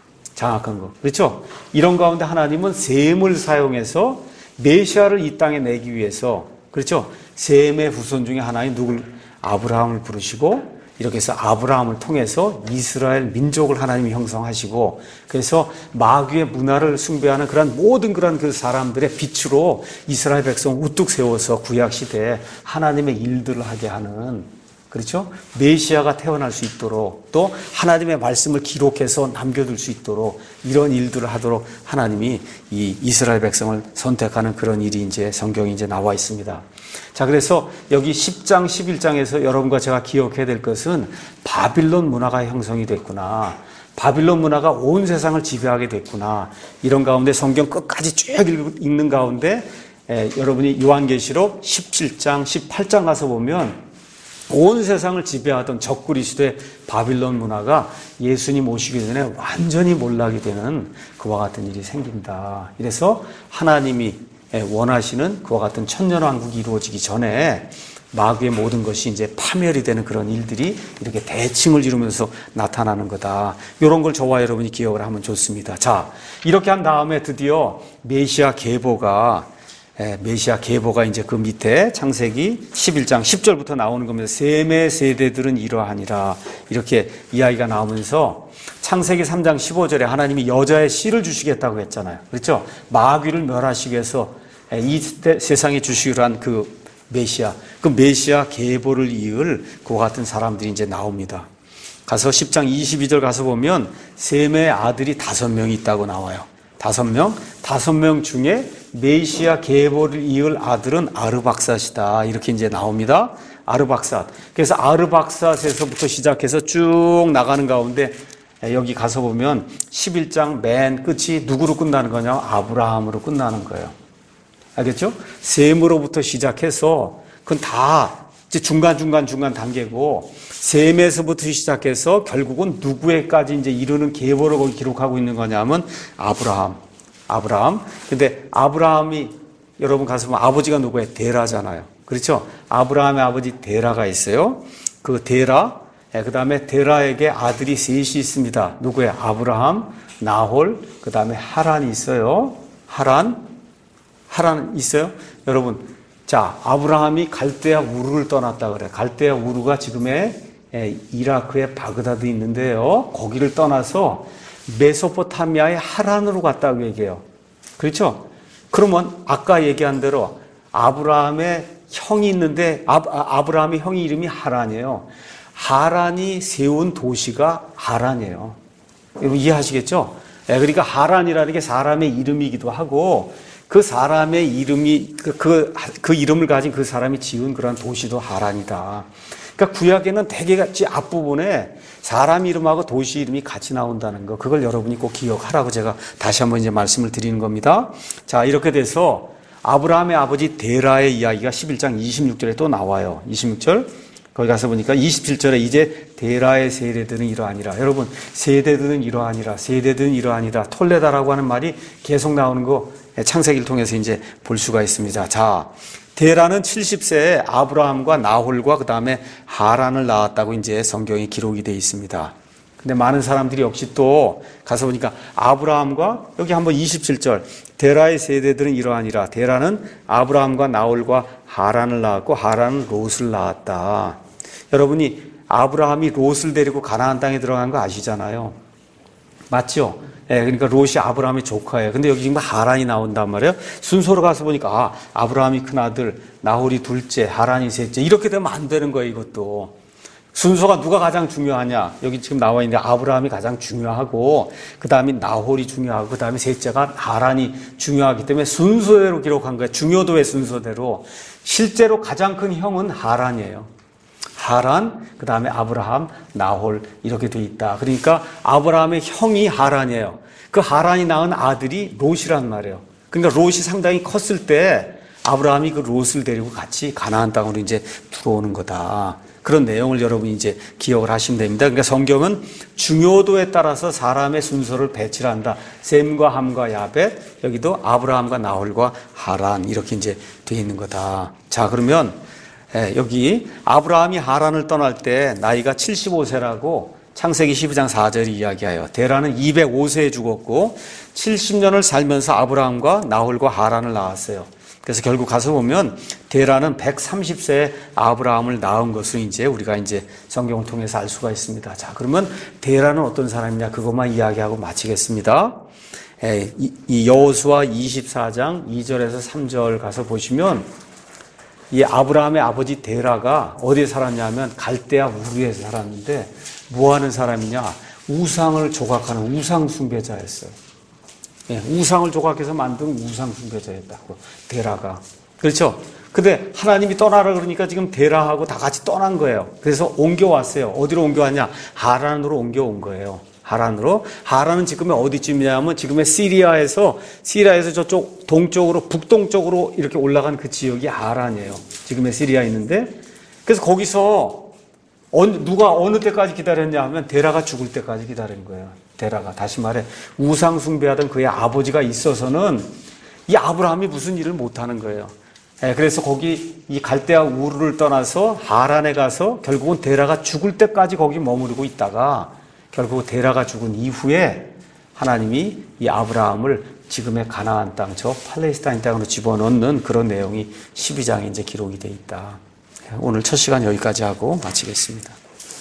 Speaker 1: 장악한 거. 그렇죠? 이런 가운데 하나님은 셈을 사용해서 메시아를 이 땅에 내기 위해서, 그렇죠? 셈의 후손 중에 하나인 누굴? 아브라함을 부르시고 이렇게 해서 아브라함을 통해서 이스라엘 민족을 하나님이 형성하시고, 그래서 마귀의 문화를 숭배하는 그런 모든 그런 그 사람들의 빛으로 이스라엘 백성을 우뚝 세워서 구약 시대에 하나님의 일들을 하게 하는, 그렇죠? 메시아가 태어날 수 있도록, 또 하나님의 말씀을 기록해서 남겨둘 수 있도록 이런 일들을 하도록 하나님이 이 이스라엘 백성을 선택하는 그런 일이 이제 성경에 이제 나와 있습니다. 자, 그래서 여기 십 장, 십일 장에서 여러분과 제가 기억해야 될 것은 바빌론 문화가 형성이 됐구나. 바빌론 문화가 온 세상을 지배하게 됐구나. 이런 가운데 성경 끝까지 쭉 읽는 가운데 에, 여러분이 요한계시록 십칠 장, 십팔 장 가서 보면 온 세상을 지배하던 적그리스도의 바빌론 문화가 예수님 오시기 전에 완전히 몰락이 되는 그와 같은 일이 생긴다. 이래서 하나님이 원하시는 그와 같은 천년왕국이 이루어지기 전에 마귀의 모든 것이 이제 파멸이 되는 그런 일들이 이렇게 대칭을 이루면서 나타나는 거다. 이런 걸 저와 여러분이 기억을 하면 좋습니다. 자, 이렇게 한 다음에 드디어 메시아 계보가 예, 메시아 계보가 이제 그 밑에 창세기 십일 장 십 절부터 나오는 겁니다. 셈의 세대들은 이러하니라. 이렇게 이야기가 나오면서 창세기 삼 장 십오 절에 하나님이 여자의 씨를 주시겠다고 했잖아요. 그렇죠? 마귀를 멸하시기 위해서 이 세상에 주시기로 한 그 메시아, 그 메시아 계보를 이을 그와 같은 사람들이 이제 나옵니다. 가서 십 장 이십이 절 가서 보면 셈의 아들이 다섯 명이 있다고 나와요. 다섯 명, 다섯 명 중에 메시아 계보를 이을 아들은 아르박삿이다. 이렇게 이제 나옵니다. 아르박삿. 그래서 아르박삿에서부터 시작해서 쭉 나가는 가운데 여기 가서 보면 십일 장 맨 끝이 누구로 끝나는 거냐? 아브라함으로 끝나는 거예요. 알겠죠? 셈으로부터 시작해서 그건 다 이제 중간중간 중간 단계고 셈에서부터 시작해서 결국은 누구에까지 이제 이르는 계보를 거기 기록하고 있는 거냐면 아브라함. 아브라함. 근데 아브라함이 여러분 가서 보면 아버지가 누구예요? 데라잖아요. 그렇죠? 아브라함의 아버지 데라가 있어요. 그 데라, 그 다음에 데라에게 아들이 셋이 있습니다. 누구예요? 아브라함, 나홀, 그 다음에 하란이 있어요. 하란. 하란 있어요? 여러분, 자, 아브라함이 갈대아 우르를 떠났다 그래요. 갈대아 우르가 지금의 이라크의 바그다드 있는데요. 거기를 떠나서 메소포타미아의 하란으로 갔다고 얘기해요. 그렇죠? 그러면 아까 얘기한 대로 아브라함의 형이 있는데 아, 아브라함의 형이 이름이 하란이에요. 하란이 세운 도시가 하란이에요. 여러분 이해하시겠죠? 그러니까 하란이라는 게 사람의 이름이기도 하고 그 사람의 이름이 그, 그, 그 이름을 가진 그 사람이 지은 그런 도시도 하란이다. 그러니까 구약에는 대개같이 앞부분에 사람 이름하고 도시 이름이 같이 나온다는 거, 그걸 여러분이 꼭 기억하라고 제가 다시 한번 이제 말씀을 드리는 겁니다. 자, 이렇게 돼서 아브라함의 아버지 데라의 이야기가 십일 장 이십육 절에 또 나와요. 이십육 절. 거기 가서 보니까 이십칠 절에 이제 데라의 세대들은 이러하니라. 여러분, 세대들은 이러하니라. 세대들은 이러하니라. 톨레다라고 하는 말이 계속 나오는 거 창세기를 통해서 이제 볼 수가 있습니다. 자, 데라는 칠십 세에 아브라함과 나홀과 그 다음에 하란을 낳았다고 이제 성경에 기록이 되어 있습니다. 근데 많은 사람들이 역시 또 가서 보니까 아브라함과 여기 한번 이십칠 절 데라의 세대들은 이러하니라. 데라는 아브라함과 나홀과 하란을 낳았고 하란은 롯을 낳았다. 여러분이 아브라함이 롯을 데리고 가나안 땅에 들어간 거 아시잖아요. 맞죠? 예, 그러니까 롯이 아브라함의 조카예요. 근데 여기 지금 하란이 나온단 말이에요. 순서로 가서 보니까 아, 아브라함이 큰아들, 나홀이 둘째, 하란이 셋째. 이렇게 되면 안 되는 거예요, 이것도. 순서가 누가 가장 중요하냐? 여기 지금 나와 있는데 아브라함이 가장 중요하고 그 다음에 나홀이 중요하고 그 다음에 셋째가 하란이 중요하기 때문에 순서대로 기록한 거예요. 중요도의 순서대로. 실제로 가장 큰 형은 하란이에요. 하란, 그 다음에 아브라함, 나홀 이렇게 돼 있다. 그러니까 아브라함의 형이 하란이에요. 그 하란이 낳은 아들이 롯이란 말이에요. 그러니까 롯이 상당히 컸을 때 아브라함이 그 롯을 데리고 같이 가나안 땅으로 이제 들어오는 거다. 그런 내용을 여러분이 이제 기억을 하시면 됩니다. 그러니까 성경은 중요도에 따라서 사람의 순서를 배치를 한다. 셈과 함과 야벳, 여기도 아브라함과 나홀과 하란 이렇게 이제 돼 있는 거다. 자, 그러면 여기 아브라함이 하란을 떠날 때 나이가 칠십오 세라고 창세기 십이 장 사 절이 이야기해요. 데라는 이백오 세에 죽었고 칠십 년을 살면서 아브라함과 나홀과 하란을 낳았어요. 그래서 결국 가서 보면 데라는 백삼십 세에 아브라함을 낳은 것을 이제 우리가 이제 성경을 통해서 알 수가 있습니다. 자, 그러면 데라는 어떤 사람이냐 그것만 이야기하고 마치겠습니다. 이 여호수아 이십사 장 이 절에서 삼 절 가서 보시면 이 아브라함의 아버지 데라가 어디에 살았냐면 갈대아 우르에 살았는데 뭐 하는 사람이냐? 우상을 조각하는 우상 숭배자였어요. 예, 우상을 조각해서 만든 우상 숭배자였다고 데라가. 그렇죠? 근데 하나님이 떠나라 그러니까 지금 데라하고 다 같이 떠난 거예요. 그래서 옮겨왔어요. 어디로 옮겨왔냐? 하란으로 옮겨온 거예요. 하란으로. 하란은 지금의 어디쯤이냐면 지금의 시리아에서 시리아에서 저쪽 동쪽으로 북동쪽으로 이렇게 올라간 그 지역이 하란이에요. 지금의 시리아에 있는데 그래서 거기서 어느, 누가 어느 때까지 기다렸냐 하면 데라가 죽을 때까지 기다린 거예요. 데라가. 다시 말해 우상 숭배하던 그의 아버지가 있어서는 이 아브라함이 무슨 일을 못하는 거예요. 예, 그래서 거기 이 갈대아 우르를 떠나서 하란에 가서 결국은 데라가 죽을 때까지 거기 머무르고 있다가 결국 데라가 죽은 이후에 하나님이 이 아브라함을 지금의 가나안 땅, 저 팔레스타인 땅으로 집어넣는 그런 내용이 십이 장에 이제 기록이 돼 있다. 오늘 첫 시간 여기까지 하고 마치겠습니다.